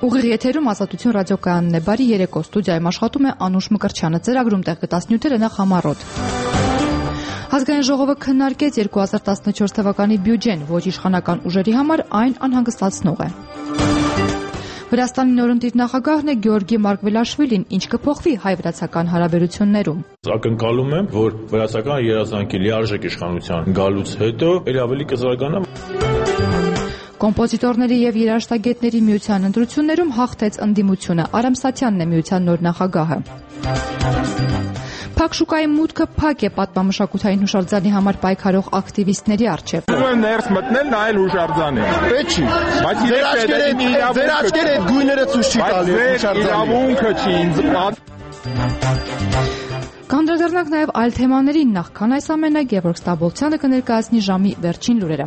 Ուղիղ եթերում Ազատություն ռադիոկայանն է, բարի երեկո, ստուդիայում աշխատում է Անուշ Մկրտչյանը, ծրագրում տեղի 17-ը նախ համառոտ։ Ազգային ժողովը քննարկեց 2014 թվականի բյուջեն, ոչ իշխանական ուժերի համար այն անհանգստացնող է։ Վրաստանի նորընտիր նախագահն է Գեորգի Մարգվելաշվիլին, ինչ կփոխվի հայ-վրացական հարաբերություններում։ Ակնկալում եմ, որ վրացական երազանքի լիարժեք իշխանության գալուց հետո ավելի կզարգանա։ Կոմպոզիտորների եւ երաժշտագետների միության ընտրություններում հաղթեց ընդդիմությունը։ Արամ Սաթյանն է միության նոր նախագահը։ Փակ շուկայի մուտքը փակ է պատմամշակութային հուշարձանի համար պայքարող ակտիվիստների առջև։ Ուզում եմ ներս մտնել, նայել հուշարձանին։ Պետք չի։ Բայց ձեր աչքերը այդ գույները ցույց չի տալի հուշարձանի։ Իրավունքը չի ինձ։ Կանդրադառնանք նաև այլ թեմաներին, նախքան այս ամենը Գևորգ Ստաբոլցյանը կներկայացնի ժամի վերջին լուրերը։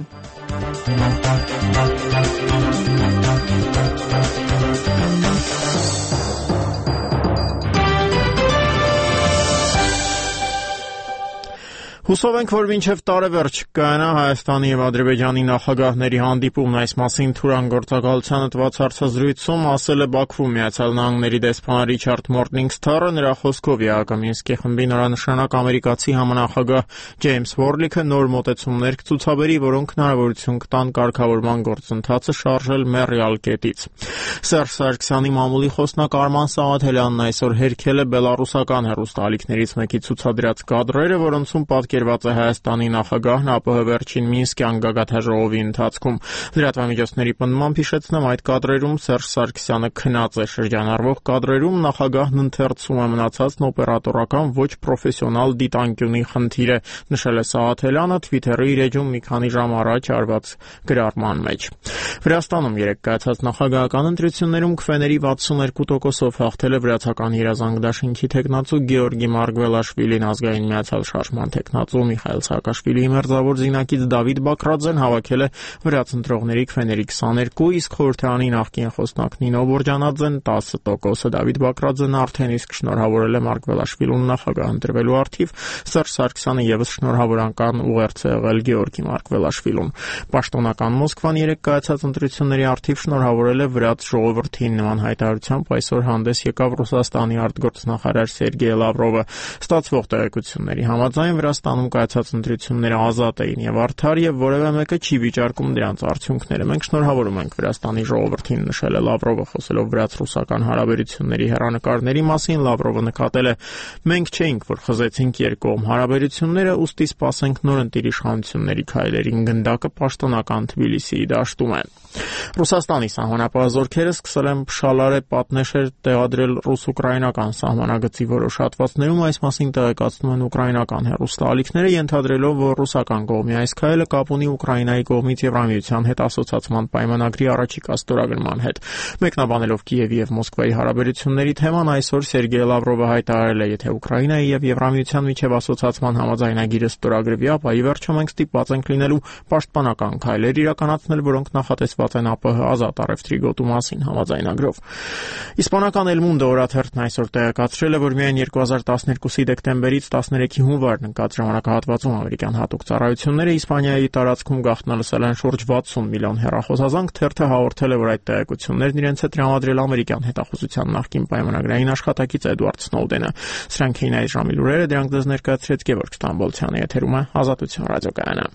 Հուսով ենք, որ մինչև տարեվերջ կայանա Հայաստանի եւ Ադրբեջանի նախագահների հանդիպումն, այս մասին Թուրան գործակալությանը տված հարցազրույցում ասել է Բաքվում Միացյալ Նահանգների դեսպան Ռիչարդ Մորնինգսթարը, նրա խոսքով ԵԱՀԿ խմբի նորանշանակ ամերիկացի համանախագահ Ջեյմս Վորլիքը նոր մոտեցումներ կցուցաբերի, որոնք հնարավորություն կտան կարգավորման գործընթացը շարժել մեռյալ կետից։ Սերժ Սարգսյանի մամուլի խոսնակ Արման Սաղաթելյանն այսօր հերքել է բելառուսական հեռուստաալիքներից մեկի ցուցադրած կադրերը, որոնցում պատկերված է Հայաստանի նախագահն ԱՊՀ վերջին Մինսկյան գագաթաժողովի ընթացքում։ Լրատվամիջոցների պնդմամբ հիշեցնեմ, այդ կադրերում Սերժ Սարգսյանը քնած է, շրջանառվող կադրերում նախագահն ընթերցում է մնացածն օպերատորական ոչ պրոֆեսիոնալ դիտանկյունի խնդիր է, նշել է Սաղաթելյանը Twitter-ի իր էջում մի քանի ժամ առաջ արված գրառման մեջ։ Վրաստանում երեկ կայացած նախագահական ընտրություններում քվեների 62%-ով հաղթել է վրացական երազանք դաշինքի թեկնածու Գեորգի Մարգվելաշվիլին, ազգային միացյալ շարժման տեխնացու Միխայել Սաակաշվիլիի մերձավոր զինակից Դավիթ Բակրաձեն հավաքել է վրաց ընտրողների քվեների 22, իսկ խորհրդարանի նախկին խոսնակ Նինո Բորջանաձեն 10%։ Դավիթ Բակրաձենը արդեն իսկ շնորհավորել է Մարգվելաշվիլուն նախագահ ընտրվելու առթիվ, Սերժ Սարգսյանը եւս շնորհավորական ուղերձ է եղել Գեորգի Մարգվելաշվիլուն։ Պաշտոնական Մոսկվան երեկ կայացած ընտրությունների առթիվ շնորհավորել է վրաց ժողովրդին, նման հայտարարությամբ այսօր հանդես եկավ Ռուսաստանի արտգործնախարար Սերգեյ Լավրովը։ Ստացվող տեղեկությունների համաձայն Վրաստանում կայացած ընտրությունները ազատ էին եւ արդար եւ որևէ մեկը չի վիճարկում դրանց արդյունքները։ Մենք շնորհավորում ենք Վրաստանի ժողովրդին, նշել է Լավրովը, խոսելով վրաց-ռուսական հարաբերությունների հեռանկարների մասին։ Լավրովը նկատել է. մենք չէինք, որ խզեցինք երկկողմ հարաբերությունները, ուստի սպասենք նորընտիր իշխանությունների քայլերին, գնդակը պաշտոնական Թբիլիսիի դաշտում է։ Ռուսաստանի սահմանապահ զորքերը սկսել են փշալարե պատնեշեր տեղադրել ռուս-ուկրաինական սահմանագծի որոշ հատվածներում, այս մասին տեղեկացնում են ուկրաինական հեռուստաալիքները, ենթադրելով, որ ռուսական կողմի այս քայլը կապ ունի Ուկրաինայի կողմից Եվրամիության հետ ասոցացման պայմանագրի առաջիկա ստորագրման հետ։ Մեկնաբանելով Կիևի եւ Մոսկվայի հարաբերությունների թեման, այսօր Սերգեյ Լավրովը հայտարարել է, եթե Ուկրաինայի եւ Եվրամիության միջև ասոցացման համաձայնագիրը ստորագրվի, ապա ի վերջո մենք ստիպված ենք լինելու պաշտպանական քայլեր իրականացնել, որոնք նախատեսված են ԱՊՀ ազատ առևտրի գոտու մասին համաձայնագրով։ Իսպանական El Mundo օրաթերթն այսօր տեղեկացրել է, որ միայն 2012-ի դեկտեմբերից 13-ի հունվար ընկած ժամանակահատվածում ամերիկյան հատուկ ծառայությունները Իսպանիայի տարածքում գաղտնալսել են շուրջ 60 միլիոն հեռախոսազանգ։ Թերթը հաղորդել է, որ այդ տեղեկություններն իրենց հետ տրամադրել ամերիկյան հետախուզության նախկին պայմանագրային աշխատակից Էդվարդ Սնոուդենը։ Սրանք էին այս ժամի լուրերը, դրանք ձեզ ներկայացրեց Գևորգ Ստամբոլցյանը, եթերում է Ազատություն ռադիոկայանը։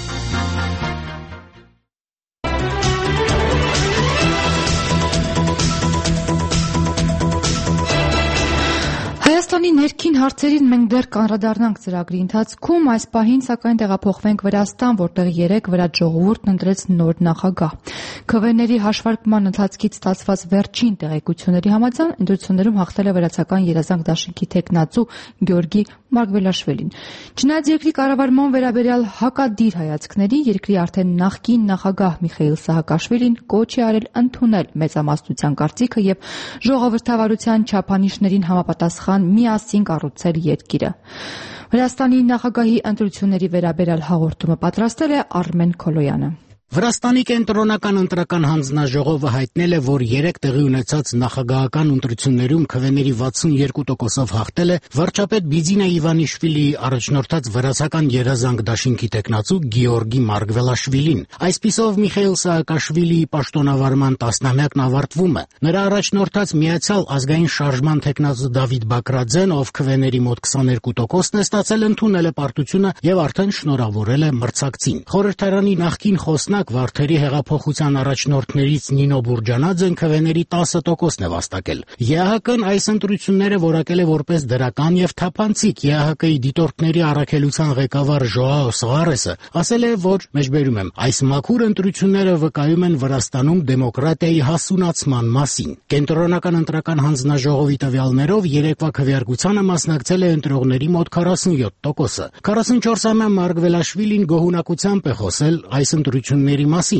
Հայաստանի ներքին հարցերին մենք դեռ կանդրադառնանք ծրագրի ընթացքում, այս պահին սակայն տեղափոխվենք Վրաստան, որտեղ երեկ վրաց ժողովուրդն ընտրեց նոր նախագահ։ Քվեների հաշվարկման ընթացքից ստացված վերջին տեղեկությունների համաձայն ընտրություններում հաղթել է վրացական երազանք դաշինքի թեկնածու Գեորգի Մարգվելաշվիլին։ Չնայած երկրի կառավարման վերաբերյալ հակադիր հայացքների, երկրի արդեն նախկին նախագահ Միխայել Սահակաշվիլին կոչ է արել ընդունել մեծամասնության կարծիքը եւ ժողովրդավարության չափանիշներին համապատասխան միասին կառուցել երկիրը։ Վրաստանի նախագահի ընտրությունների վերաբերյալ հաղորդումը պատրաստել է Արմեն Քոլոյանը։ Վրաստանի կենտրոնական ընտրական հանձնաժողովը հայտնել է, որ 3 տեղի ունեցած նախագահական ընտրություններում քվեների 62%-ով հաղթել է վարչապետ Բիձինա Իվանիշվիլիի առաջնորդած վրացական երազանք դաշինքի տեխնացու Գեորգի Մարգվելաշվիլին։ Այսպիսով Միխայիլ Սաակաշվիլիի պաշտոնավարման տասնամյակն ավարտվում է։ Նրա առաջնորդած Միացյալ ազգային շարժման տեխնացու Դավիթ Բակրաձեն, ով քվեների մոտ 22%-ն է ստացել, ընդունել է պարտությունը եւ արդեն շնորհավորել է մրցակցին։ Խորհրդարանի նախկին խոսնակ Վարդերի հեղափոխության առաջնորդներից Նինո Բուրջանաձեն քվեների 10%-ն է վաստակել։ ԵԱՀԿ-ն այս ընտրությունները որակել է որպես դրական եւ թափանցիկ։ ԵԱՀԿ-ի դիտորդների առաքելության ղեկավար Ժոաո Սվարեսը ասել է, որ մեջբերում եմ, այս մաքուր ընտրությունները վկայում են Վրաստանում դեմոկրատիայի հասունացման մասին։ Կենտրոնական ընտրական հանձնաժողովի տվյալներով երեկվա քվեարկությանը մասնակցել է ընտրողների մոտ 47%-ը։ 44-ամյա Մարգվելաշվիլին գոհունակությամբ է խոսել այս ընտրությունների մասին։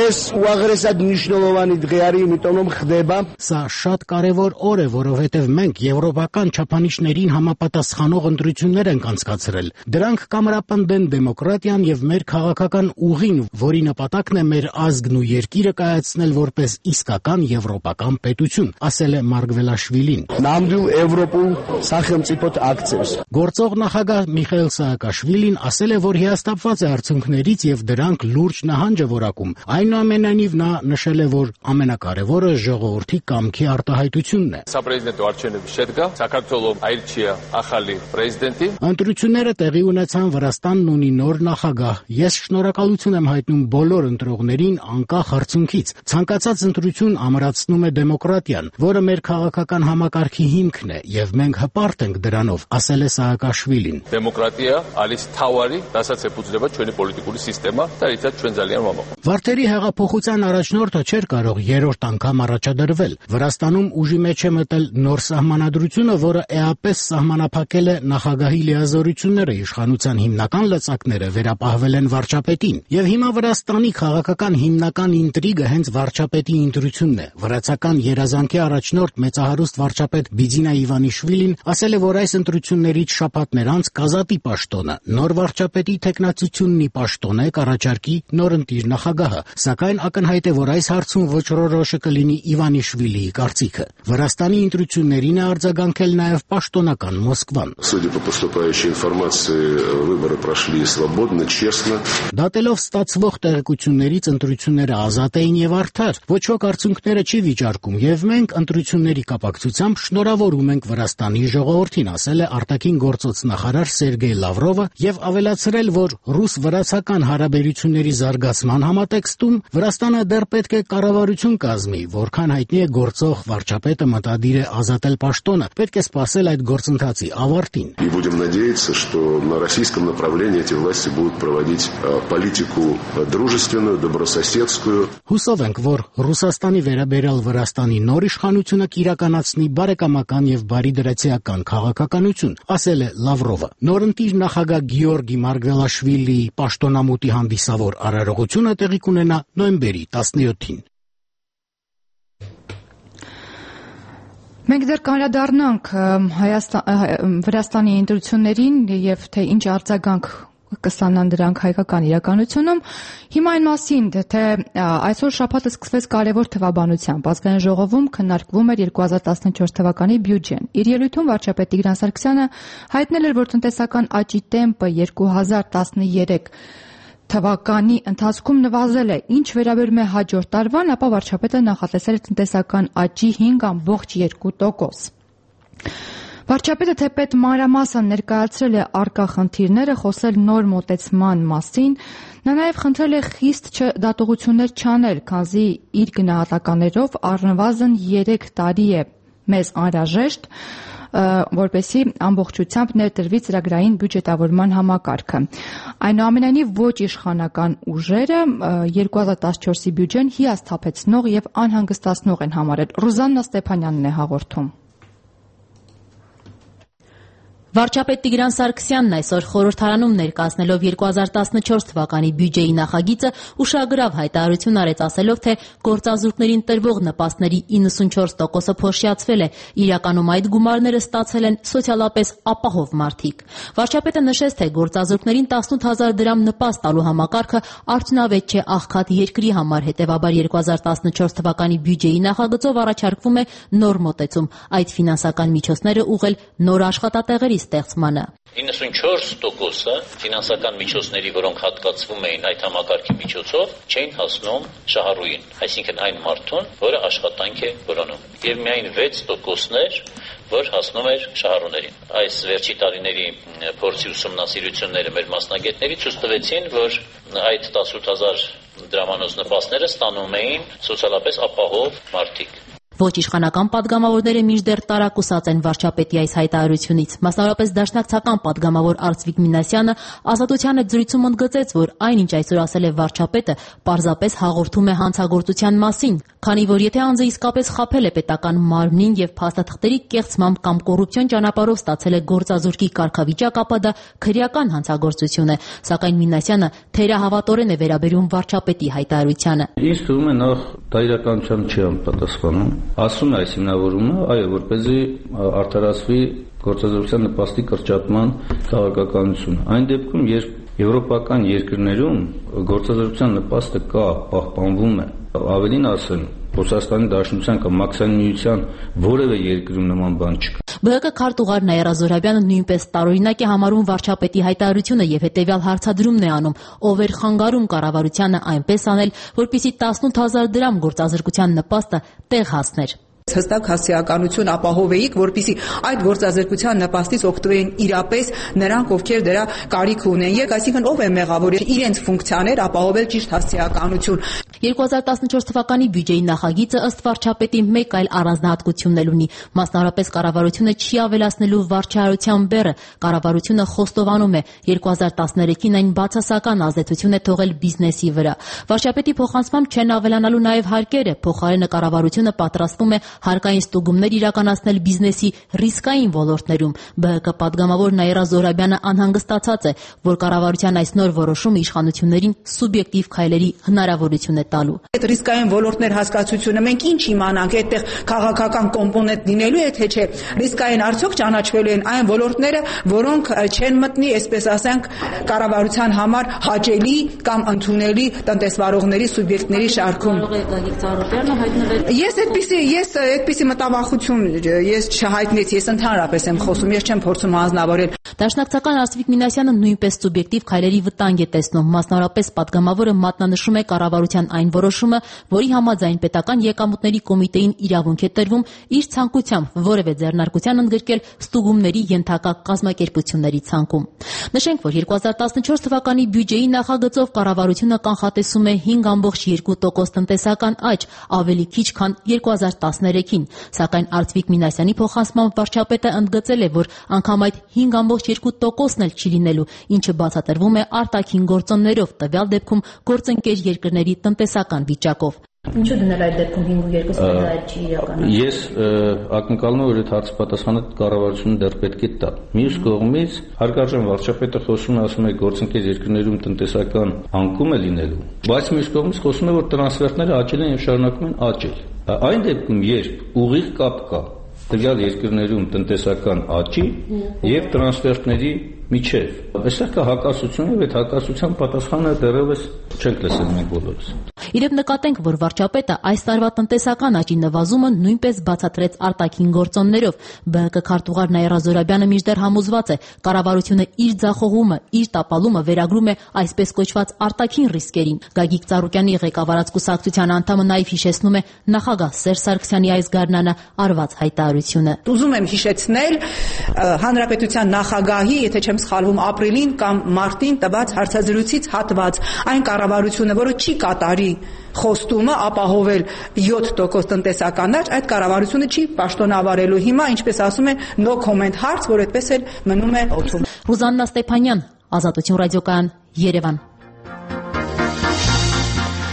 Սա շատ կարևոր օր է, որովհետև մենք եվրոպական չափանիշներին համապատասխանող ընտրություններ ենք անցկացրել։ Դրանք կամրապնդեն դեմոկրատիան եւ մեր քաղաքական ուղին, որի նպատակն է մեր ազգն ու երկիրը կայացնել որպես իսկական եվրոպական պետություն, ասել է Մարգվելաշվիլին։ Գործող նախագահ Միխայիլ Սաակաշվիլին ասել է, որ հիասթափված է արդյունքներից եւ դրանք լուրջ նահանջ է որակում։ Այնուամենայնիվ նա նշել է, որ ամենակարևորը ժողովրդի կամքի արտահայտությունն է։ Ընտրությունները տեղի ունեցան, Վրաստանն ունի նոր նախագահ։ Ես շնորհակալություն եմ հայտնում բոլոր ընտրողներին անկախ արդյունքից։ Ցանկացած ընտրություն ամրացնում է դեմոկրատիան, որը մեր քաղաքական համակարգի հիմքն է, եւ մենք հպարտ ենք դրանով, ասել է Սաակաշվիլին։ Դեմոկրատիա ալիս թավարի, դասած է փուծდება ჩვენი պոլիտիկული սիստեմա, դա իցա ჩვენ ძალიან մամա։ Վարդերի հեղափոխության առաջնորդը չէր կարող երրորդ անգամ առաջադրվել։ Վրաստանում ուժի մեջ է մտել նոր սահմանադրությունը, որը էապես սահմանափակել է նախագահի լիազորությունները, իշխանության հիմնական լծակները վերապահվել են վարչապետին։ Եվ հիմա Վրաստանի քաղաքական հիմնական ինտրիգը հենց վարչապետի ընտրությունն է։ Վրացական երազանքի առաջնորդ մեծահարուստ վարչապետ Բիձինա Իվանիշվիլին ասել է, որ այս ընտրություններից շաբաթներ անց կազատի պաշտոնը։ Նոր վարչապետի տեխնացությունն ի պաշտոն է կառաջարկի նորընտիր նախագահը, սակայն ակնհայտ է, որ այս հարցում ոչռորոշը կլինի Իվանիշվիլիի կարծիքը։ Վրաստանի ընտրություններին է արձագանքել նաև պաշտոնական Մոսկվան։ Դատելով ստացվող տեղեկություններից ընտրությունները ազատ էին եւ արդար, ոչ ոք արդյունքները չի վիճարկում եւ մենք ընտրությունների կապակցությամբ շնորհավորում ենք Վրաստանի ժողովրդին, ասել է արտաքին գործոց նախարար Սերգեյ Լավրովը եւ ավելացրել, որ ռուս-վրացական հարաբերությունների զարգացման համատեքստում Վրաստանը դեռ պետք է կառավարություն կազմի, որքան հայտնի է գործող վարչապետը մտադիր է ազատել պաշտոնը, պետք է սպասել այդ գործընթացի ավարտին։ Հուսով ենք, որ Ռուսաստանի վերաբերյալ Վրաստանի նոր իշխանությունը կիրականացնի բարեկամական եւ բարիդրացիական քաղաքականություն, ասել է Լավրովը։ Նորընտիր նախագահ Գեորգի Մարգվելաշվիլիի պաշտոնամուտի հանդիսավոր արարողությունը տեղի կունենա նոյեմբերի 17-ին։ Մենք դեռ կանդրադառնանք Վրաստանի ընտրություններին եւ թե ինչ արձագանք կստանան դրանք հայկական իրականությունում։ Հիմա այն մասին, թե այսօր շաբաթը սկսվեց կարևոր թվաբանությամբ։ Ազգային ժողովում քննարկվում էր 2014 թվականի բյուջեն։ Իր ելույթում վարչապետ Տիգրան Սարգսյանը հայտնել էր, որ տնտեսական աճի տեմպը 2013 թվականի ընթացքում նվազել է։ Ինչ վերաբերում է հաջորդ տարվան, ապա վարչապետը նախատեսել է տնտեսական աճի 5.2%։ Վարչապետը թեպետ մանրամասն ներկայացրել է առկա խնդիրները, խոսել նոր մոտեցման մասին, նա նաև խնդրել է խիստ դատողություններ չանել, քանզի իր գնահատականներով առնվազն 3 տարի է մեզ անհրաժեշտ, որպեսզի ամբողջությամբ ներդրվի ծրագրային բյուջետավորման համակարգը։ Այնուամենայնիվ ոչ իշխանական ուժերը 2014-ի բյուջեն հիասթափեցնող եւ անհանգստացնող են համարել։ Ռուզաննա Ստեփանյանն է հաղորդում։ Վարչապետ Տիգրան Սարգսյանն այսօր խորհրդարանում ներկայացնելով 2014 թվականի բյուջեի նախագիծը ուշագրավ հայտարարություն արեց, ասելով, թե գործազուրկներին տրվող նպաստների 94%-ը փոշիացվել է, իրականում այդ գումարները ստացել են սոցիալապես ապահով մարդիկ։ Վարչապետը նշեց, թե գործազուրկներին 18,000 դրամ նպաստ տալու համակարգը արդյունավետ չէ աղքատ երկրի համար, հետևաբար 2014 թվականի բյուջեի նախագծով առաջարկվում է նոր մոտեցում, այդ ֆինանսական միջոցները ուղղել նոր աշխատատեղերի ստեղծմանը։ 94%-ը ֆինանսական միջոցների, որոնք հատկացվում էին այդ համակարգի միջոցով, չէին հասնում շահառուին, այսինքն այն մարդուն, որը աշխատանք է որոնում։ Եվ միայն 6%-ն էր, որ հասնում էր շահառուներին։ Այս վերջի տարիների փորձի ուսումնասիրությունները մեր մասնագետների ցույց տվեցին, որ այդ 18,000 դրամանոց նպաստները ստանում էին սոցիալապես ապահով մարդիկ։ Ոչ իշխանական պատգամավորները մինչդեռ տարակուսած են վարչապետի այս հայտարարությունից։ Մասնավորապես դաշնակցական պատգամավոր Արծվիկ Մինասյանը Ազատության հետ զրույցում ընդգծեց, որ այնինչ այսօր ասել է վարչապետը, պարզապես հաղորդում է հանցագործության մասին, քանի որ եթե անձը իսկապես խաբել է պետական մարմնին եւ փաստաթղթերի կեղծմամբ կամ կոռուպցիոն ճանապարհով ստացել է գործազուրկի կարգավիճակ, ապա դա քրեական հանցագործություն է, սակայն Մինասյանը թերահավատորեն է վերաբերում վարչապետի հայտարարությանը։ Ինձ թվում է նախ դա իրականության չի անպատասխանում։ Ասում է այս հիմնավորումը, այո, որպեսզի արդարացվի գործազուրկության նպաստի կրճատման քաղաքականությունը։ Այն դեպքում, երբ եվրոպական երկրներում գործազուրկության նպաստը կա, պահպանվում է, ավելին ասեմ, Ռուսաստանի Դաշնության կամ Մաքսային միության որևէ երկրում նման բան չկա։ ԲՀԿ քարտուղար Նաիրա Զոհրաբյանը նույնպես տարօրինակ է համարում վարչապետի հայտարարությունը եւ հետեւյալ հարցադրումն է անում. ով էր խանգարում կառավարությանը այնպես անել, որպեսզի 18,000 դրամ գործազրկության նպաստը տեղ հասներ։ Հստակ հասարակություն ապահովեիք, որպեսզի այդ գործազրկության նպաստից օգտվեն իրապես նրանք, ովքեր դրա կարիք ունեն, եւ այսինքն ով է մեղավոր իրենց ֆունկցիաներ ապահովել ճիշտ հասարակություն։ 2014 թվականի բյուջեի նախագիծը ըստ վարչապետի մեկ այլ առանձնահատկությունն էլ ունի, մասնավորապես կառավարությունը չի ավելացնելու վարչահարության բեռը, կառավարությունը խոստովանում է 2013-ին այն բացասական ազդեցություն է թողել բիզնեսի վրա։ Վարչապետի փոխանցմամբ չեն ավելանալու նաև հարկերը, փոխարենը կառավարությունը պատրաստվում է հարկային ստուգումներ իրականացնել բիզնեսի ռիսկային ոլորտներում։ ԲՀԿ պատգամավոր Նաիրա Զոհրաբյանը անհանգստացած է, որ կառավարության այս նոր որոշումը իշխանություններին սուբյեկտիվ քայլերի հնարավորություն է տալու։ Այդ ռիսկային ոլորտներ հասկացությունը մենք ինչ իմանանք, այդտեղ քաղաքական կոմպոնենտ լինելու է, թե չէ։ Ռիսկային արդյոք ճանաչվելու են այն ոլորտները, որոնք չեն մտնի, այսպես ասենք, կառավարության համար հաճելի կամ ընդունելի տնտեսվարողների սուբյեկտների շարքում։ Ես այդպիսի մտավախություն ես չհայտնեցի, ես ընդհանրապես եմ խոսում, ես չեմ փորձում հանձնավորել։ Դաշնակցական Արծվիկ Մինասյանը նույնպես սուբյեկտիվ քայլերի վտանգ է տեսնում, մասնավորապես պատգամավորը մատնանշում է կառավարության այն որոշումը, որի համաձայն պետական եկամուտների կոմիտեին իրավունք է տրվում իր ցանկությամբ որևէ ձեռնարկության ընդգրկել ստուգումների ենթակա կազմակերպությունների ցանկում։ Նշենք, որ 2014 թվականի բյուջեի նախագծով կառավարությունը կանխատեսում է 5.2% տնտեսական աճ, ավելի քիչ քան 2013-ին, սակայն Արծվիկ Մինասյանի փոխանցմամբ վարչապետը ընդգծել է, որ անգամ այդ 5.2%-ն էլ չի լինելու, ինչը բացատրվում է արտաքին գործոններով, տվյալ դեպքում գործընկեր երկրների տնտեսական վիճակով։ Ինչու դնել այդ դեպքում 5.2%-ը չի իրականում։ Ես ակնկալում եմ, որ այդ հարցի պատասխանը կառավարությունը դեռ պետք է տա։ Մյուս կողմից հարգարժան վարչապետը խոսում է, ասում է գործընկեր երկրներում տնտեսական անկում է լինելու, բայց մյուս կողմից խոսում է, որ տրանսֆերտները աճել են եւ շարունակում են աճել։ Այն դեպքում, երբ ուղիղ կապ կա տվյալ երկրներում տնտեսական աճի եւ տրանսֆերտների միջև, այստեղ կա հակասություն եւ այդ հակասության պատասխանը դեռևս չենք լսել մենք բոլորս։ Իրեւ նկատենք, որ վարչապետը այս տարվա տնտեսական աճի նվազումը նույնպես բացատրեց արտաքին գործոններով։ ԲՀԿ քարտուղար Նաիրա Զոհրաբյանը մինչդեռ համոզված է, կառավարությունը իր ձախողումը, իր տապալումը վերագրում է այսպես կոչված արտաքին ռիսկերին։ Գագիկ Ծառուկյանի ղեկավարած կուսակցության անդամը նաև հիշեցնում է նախագահ Սերժ Սարգսյանի այս գարնանը արված հայտարարությունը։ Ուզում եմ հիշեցնել հանրապետության նախագահի, եթե չեմ սխալվում, ապրիլին կամ մարտին տված հարցազրույցից հատված, այն կառավարությունը, որը չի կատարի խոստումը ապահովել 7% տնտեսական աճ, այդ կառավարությունը չի պաշտոնավարելու։ Հիմա, ինչպես ասում են, no comment հարց, որ այդպես էլ մնում է օդում։ Ռուզաննա Ստեփանյան, Ազատություն ռադիոկայան, Երևան։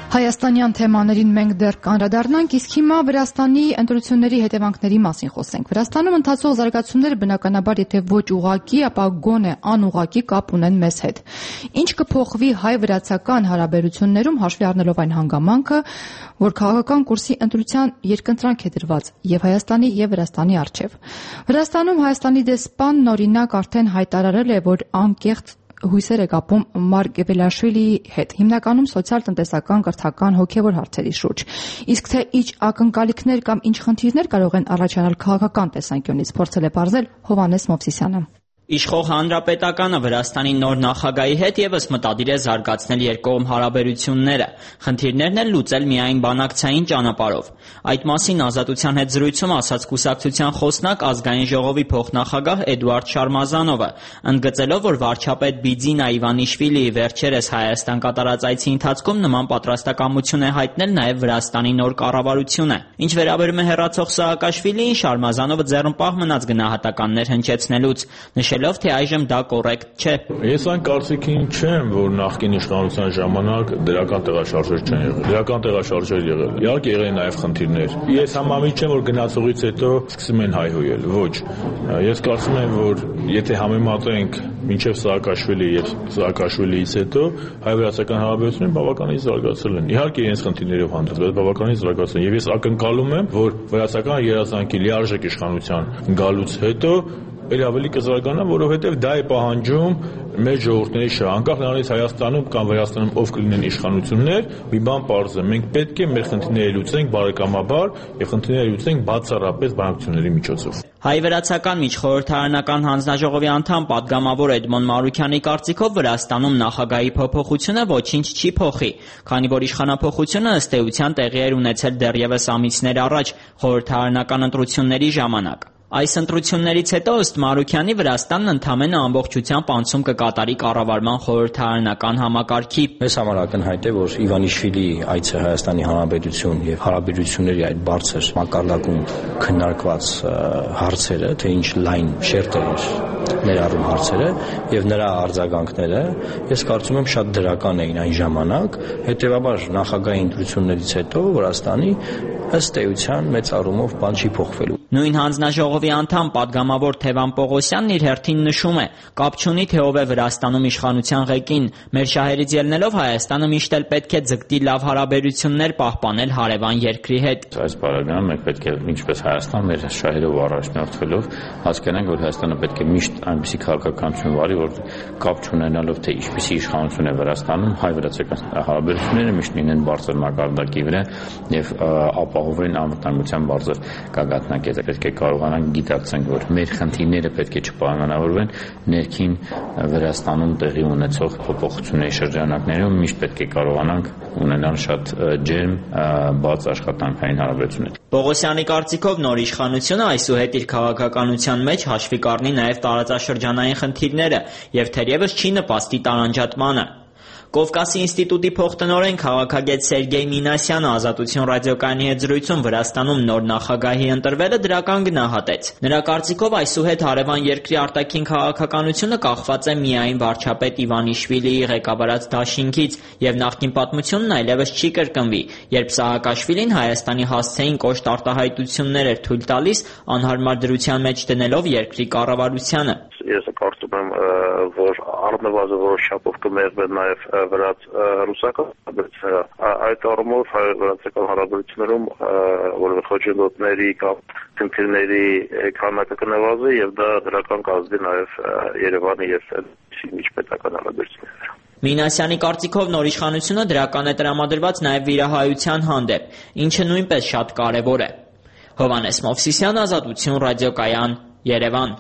Հայաստանյան թեմաներին մենք դեռ անդրադառնանք, իսկ հիմա Վրաստանի ընտրությունների հետևանքների մասին խոսենք։ Վրաստանում ընթացող զարգացումները բնականաբար եթե ոչ ուղղակի, ապա գոնե անուղղակի կապ ունեն մեզ հետ։ Ինչ կփոխվի հայ-վրացական հարաբերություններում, հաշվի առնելով այն հանգամանքը, որ քաղաքական կուրսի ընտրության երկընտրանք է դրված եւ Հայաստանի եւ Վրաստանի առջեւ։ Վրաստանում Հայաստանի դեսպանն օրինակ արդեն հայտարարել է, որ անկեղծ հույսեր է կապում Մարկ Գևելաշվիլիի հետ, հիմնականում սոցիալ-տնտեսական, կրթական, հոգևոր հարցերի շուրջ։ Իսկ թե ինչ ակնկալիքներ կամ ինչ խնդիրներ կարող են առաջանալ քաղաքական տեսանկյունից, փորձել է պարզել Հովհաննես Մովսիսյանը։ Իշխող հանրապետականը Վրաստանի նոր նախագահի հետ եւս մտադիր է զարգացնել երկկողմ հարաբերությունները, խնդիրներն էլ լուծել միայն բանակցային ճանապարհով։ Այդ մասին Ազատության հետ զրույցում ասաց կուսակցության խոսնակ ազգային ժողովի փոխնախագահ Էդուարդ Շարմազանովը, ընդգծելով, որ վարչապետ Բիձինա Իվանիշվիլիի վերջերս Հայաստան կատարած այցի ընթացքում նման պատրաստակամություն է հայտնել նաեւ Վրաստանի նոր կառավարությունը։ Ինչ վերաբերում է հեռացող Սաակաշվիլիին, Շարմազանովը ձեռնպահ մնաց գնահատականներ հնչեցնելուց, նշելով, թե այժմ դա կոռեկտ չէ։ Ես այն կարծիքին չեմ, որ նախկին իշխանության ժամանակ դրական տեղաշարժեր չեն եղել։ Դրական տեղաշարժեր եղել։ Իհարկե եղել են նաև խնդիրներ։ Ես համամիջ չեմ, որ գնացողից հետո սկսում են հայհոյել։ Ոչ։ Ես կարծում եմ, որ եթե համեմատենք մինչև Սաակաշվիլի եւ Սաակաշվիլիից հետո հայ-վրացական հարաբերությունները բավականին զարգացել են։ Իհարկե իրենց խնդիրներով հանդերձ, բայց բավականին զարգացել են։ Եվ ես ակնկալում եմ, որ վրացական երազանքի լիարժեք իշխանության գալուց հետո էլ ավելի կզարգանա, որովհետև դա է պահանջում մեր ժողովուրդների շահ, անկախ նրանից Հայաստանում կամ Վրաստանում ով կլինեն իշխանություններ, մի բան պարզ է, մենք պետք է մեր խնդիրները լուծենք բարեկամաբար եւ խնդիրները լուծենք բացառապես բանակցությունների միջոցով։ Հայ-վրացական միջխորհրդարանական հանձնաժողովի անդամ պատգամավոր Էդմոն Մարուքյանի կարծիքով Վրաստանում նախագահի փոփոխությունը ոչինչ չի փոխի, քանի որ իշխանափոխությունը ըստ էության տեղի էր ունեցել դեռևս ամիսներ առաջ խորհրդարանական ընտրությունների ժամանակ։ Այս ընտրություններից հետո ըստ Մարուքյանի Վրաստանն ընդամենը ամբողջությամբ անցում կկատարի կառավարման խորհրդարանական համակարգի։ Մեզ համար ակնհայտ է, որ Իվանիշվիլիի այցը Հայաստանի Հանրապետություն եւ հարաբերությունների այդ բարձր մակարդակում քննարկված հարցերը, թե ինչ լայն շերտեր ներառում հարցերը եւ նրա արձագանքները, ես կարծում եմ շատ դրական էին այն ժամանակ, հետեւաբար նախագահի ընտրություններից հետո Վրաստանի ըստ էության մեծ առումով բան չի փոխվելու։ Նույն հանձնաժողովի անդամ պատգամավոր Թևան Պողոսյանն իր հերթին նշում է. կապ չունի թե ով է Վրաստանում իշխանության ղեկին, մեր շահերից ելնելով Հայաստանը միշտ էլ պետք է ձգտի լավ հարաբերություններ պահպանել հարևան երկրի հետ։ Այս բարակայում մենք պետք է ինչպես Հայաստան մեր շահերով առաջնորդվելով հասկանանք, որ Հայաստանը պետք է միշտ այնպիսի քաղաքականություն վարի, որ կապ չունենալով թե ինչպիսի իշխանություն է Վրաստանում, հայ-վրացական հարաբերությունները միշտ լինեն բարձր մակարդակի վրա եւ ապահովեն անվտանգության բարձր գագաթնակետը։ Պետք է կարողանանք գիտակցենք, որ մեր խնդիրները պետք է չպայմանավորվեն ներքին Վրաստանում տեղի ունեցող փոփոխությունների շրջանակներում, միշտ պետք է կարողանանք ունենալ շատ ջերմ, բաց աշխատանքային հարաբերություններ։ Պողոսյանի կարծիքով նոր իշխանությունը այսուհետ իր քաղաքականության մեջ հաշվի կառնի նաև տարածաշրջանային խնդիրները եւ թերևս չի նպաստի տարանջատմանը։ Կովկասի ինստիտուտի փոխտնօրեն քաղաքագետ Սերգեյ Մինասյանը Ազատություն ռադիոկայանի հետ զրույցում Վրաստանում նոր նախագահի ընտրվելը դրական գնահատեց։ Նրա կարծիքով այսուհետ հարևան երկրի արտաքին քաղաքականությունը կախված է միայն վարչապետ Իվանիշվիլիի ղեկավարած դաշինքից եւ նախկին պատմությունն այլևս չի կրկնվի, երբ Սաակաշվիլին Հայաստանի հասցեին կոշտ արտահայտություններ էր թույլ տալիս անհարմար դրության մեջ դնելով երկրի կառավարությանը։ Ես կարծում եմ, որ առնվազն որոշ չափով կմեղվեն նաև վրաց-ռուսական հարաբերությունները։ Այդ առումով հայ-վրացական հարաբերություններում որևէ խոչընդոտների կամ խնդիրների քանակը կնվազի եւ դա դրական կազդի նաև Երևանի եւ միջպետական հարաբերությունները։ Մինասյանի կարծիքով նոր իշխանությունը դրական է տրամադրված նաև վիրահայության հանդեպ, ինչը նույնպես շատ կարևոր է։ Հովհաննես Մովսիսյան, Ազատություն ռադիոկայան, Երևան։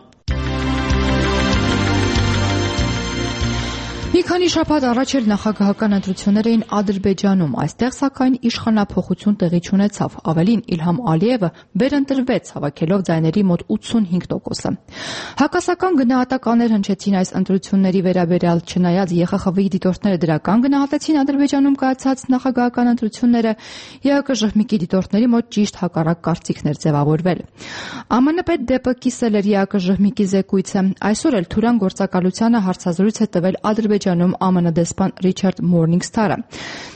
Մի քանի շաբաթ առաջ էլ նախագահական ընտրություններ էին Ադրբեջանում, այստեղ սակայն իշխանափոխություն տեղի չունեցավ, ավելին Իլհամ Ալիևը վերընտրվեց, հավաքելով ձայների մոտ 85%-ը։ Հակասական գնահատականներ հնչեցին այս ընտրությունների վերաբերյալ, չնայած ԵԽԽՎ-ի դիտորդները դրական գնահատեցին Ադրբեջանում կայացած նախագահական ընտրությունները, ԵԱԿ-ԺՀՄԻ-ի դիտորդների մոտ ճիշտ հակառակ կարծիքներ ձևավորվել։ ԱՄՆ պետ ԴՊ կիսել էր ԵԱԿ-ԺՀՄԻ-ի զեկույցը, այսօր էլ Թուրան գործակալությանը հարցազրույց է տվել Ադրբեջանում ԱՄՆ դեսպան Ռիչարդ Մորնինգսթարը։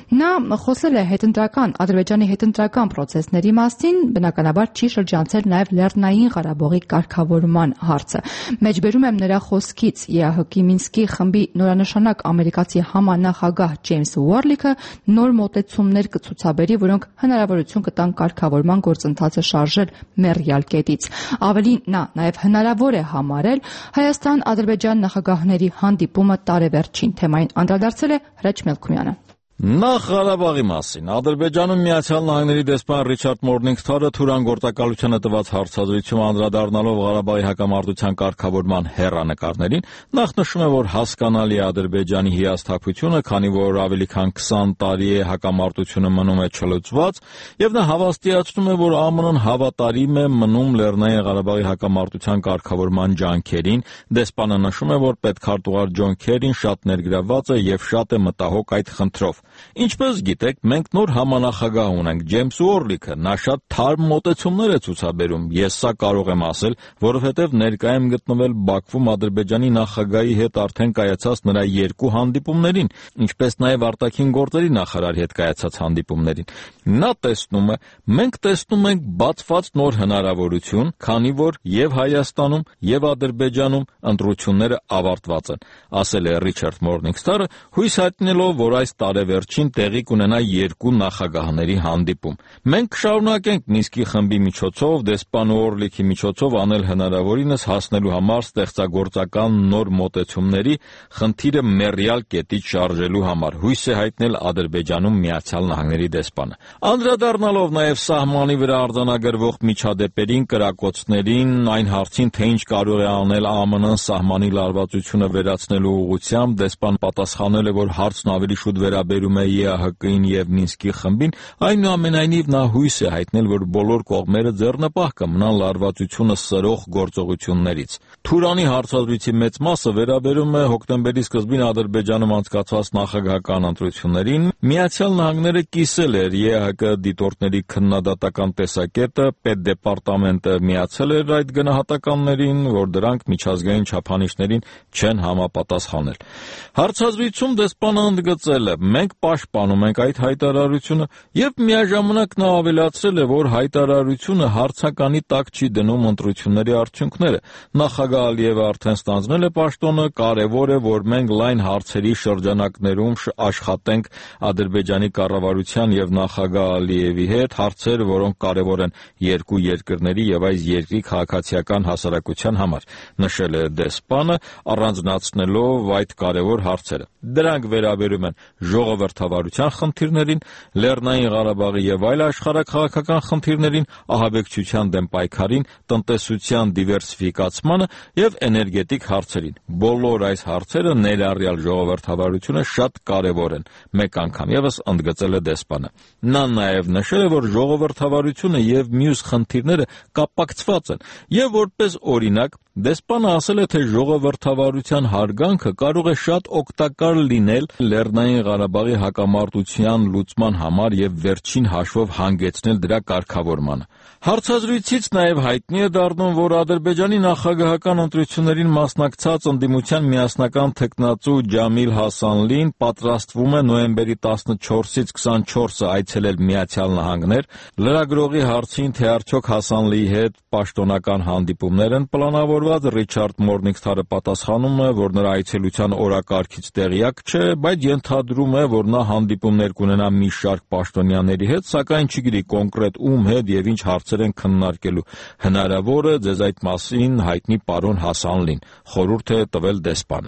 Նա խոսել է Ադրբեջանի հետընտրական process-ների մասին, բնականաբար չի շրջանցել նաև Լեռնային Ղարաբաղի կարգավորման հարցը։ Մեջբերում եմ նրա խոսքից ԵԱՀԿ-ի Մինսկի խմբի նորանշանակ ամերիկացի համանախագահ Ջեյմս Ուորլիքը նոր մոտեցումներ կցուցաբերի, որոնք հնարավորություն կտան կարգավորման գործընթացը շարժել մեռյալ կետից։ Ավելին, նա նաև հնարավոր է համարել Հայաստան-Ադրբեջան նախագահների հանդիպումը տարեվերջին թեմային անդրադարձել է Հրաչ Մելքումյանը։ Նախ Ղարաբաղի մասին։ Ադրբեջանում Միացյալ Նահանգների դեսպան Ռիչարդ Մորնինգսթարը Թուրան գործակալությանը տված հարցազրույցում անդրադառնալով Ղարաբաղի հակամարտության կարգավորման հեռանկարներին, նախ նշում է, որ հասկանալի է Ադրբեջանի հիասթափությունը, քանի որ ավելի քան 20 տարի է հակամարտությունը մնում է չլուծված, եւ նա հավաստիացնում է, որ ԱՄՆ-ն հավատարիմ է մնում Լեռնային Ղարաբաղի հակամարտության կարգավորման ջանքերին։ Դեսպանը նշում է, որ պետքարտուղար Ջոն Քերին շատ ներգրավված է եւ շատ է մտահոգ այդ խնդրով։ Ինչպես գիտեք, մենք նոր համանախագահ ունենք Ջեյմս Ուորլիքը, նա շատ թարմ մոտեցումներ է ցուցաբերում։ Ես սա կարող եմ ասել, որովհետև ներկա եմ գտնվել Բաքվում Ադրբեջանի նախագահի հետ արդեն կայացած նրա 2 հանդիպումներին, ինչպես նաև արտաքին գործերի նախարարի հետ կայացած հանդիպումներին։ Նա տեսնում է, մենք տեսնում ենք բացված նոր հնարավորություն, քանի որ եւ Հայաստանում, եւ Ադրբեջանում ընտրությունները ավարտված են, ասել է Ռիչարդ Մորնինգսթարը, հույս հայտնելով, որ այս տարեվերջին տեղի կունենա 2 նախագահների հանդիպում։ Մենք կշարունակենք Մինսկի խմբի միջոցով, դեսպան Ուորլիքի միջոցով անել հնարավորինս հասնելու համար ստեղծագործական նոր մոտեցումների, խնդիրը մեռյալ կետից շարժելու համար, հույս է հայտնել Ադրբեջանում Միացյալ Նահանգների դեսպանը։ Անդրադառնալով նաև սահմանի վրա արձանագրվող միջադեպերին, կրակոցներին, այն հարցին, թե ինչ կարող է անել ԱՄՆ-ն սահմանի լարվածությունը վերացնելու ուղղությամբ, դեսպան պատասխանել է, որ հարցն ավելի շուտ վերաբերում է ԵԱՀԿ-ին եւ Մինսկի խմբին, այնուամենայնիվ նա հույս է հայտնել, որ բոլոր կողմերը ձեռնպահ կմնան լարվածությունը սրող գործողություններից։ Թուրանի հարցազրույցի մեծ մասը վերաբերում է հոկտեմբերի սկզբին Ադրբեջանում անցկացված նախագահական ընտրություններին։ Միացյալ Նահանգները կիսել էր ԵԱՀԿ դիտորդների քննադատական տեսակետը, պետդեպարտամենտը միացել էր այդ գնահատականներին, որ դրանք միջազգային չափանիշներին չեն համապատասխանել։ Հարցազրույցում դեսպանը ընդգծել է. մենք պաշտպանում ենք այդ հայտարարությունը եւ միաժամանակ նա ավելացրել է, որ հայտարարությունը հարցականի տակ չի դնում ընտրությունների արդյունքները։ Նախագահ Ալիևը արդեն ստանձնել է պաշտոնը, կարևոր է, որ մենք լայն հարցերի շրջանակներում աշխատենք Ադրբեջանի կառավարության եւ նախագահ Ալիևի հետ, հարցեր, որոնք կարևոր են երկու երկրների եւ այս երկրի քաղաքացիական հասարակության համար, նշել է դեսպանը, առանձնացնելով այդ կարևոր հարցերը։ Դրանք վերաբերում են ժողովրդավարության խնդիրներին, Լեռնային Ղարաբաղի եւ այլ աշխարհաքաղաքական խնդիրներին, ահաբեկչության դեմ պայքարին, տնտեսության դիվերսիֆիկացմանը եւ էներգետիկ հարցերին։ Բոլոր այս հարցերը ներառյալ ժողովրդավարությունը շատ կարևոր են, մեկ անգամ եւս ընդգծել է դեսպանը։ Նա նաեւ նշել է, որ ժողովրդավարությունը եւ մյուս խնդիրները կապակցված են եւ որպես օրինակ դեսպանը ասել է, թե ժողովրդավարության հարգանքը կարող է շատ օգտակար լինել Լեռնային Ղարաբաղի հակամարտության լուծման համար եւ վերջին հաշվով հանգեցնել դրա կարգավորմանը։ Հարցազրույցից նաեւ հայտնի է դառնում, որ Ադրբեջանի նախագահական ընտրություններին մասնակցած ընդդիմության միասնական թեկնածու Ջամիլ Հասանլին պատրաստվում է նոյեմբերի 14-ից 24-ը այցելել Միացյալ Նահանգներ։ Լրագրողի հարցին, թե արդյոք Հասանլիի հետ պաշտոնական հանդիպումներ են պլանավորված, Ռիչարդ Մորնինգսթարը պատասխանում է, որ նրա այցելության օրակարգից տեղյակ չէ, բայց ենթադրում է, որ նա հանդիպումներ կունենա մի շարք պաշտոնյաների հետ, սակայն չգիտի կոնկրետ ում հետ եւ ինչ հարցեր են քննարկելու։ Հնարավոր է ձեզ այդ մասին հայտնի պարոն Հասանլին, խորհուրդ է տվել դեսպանը։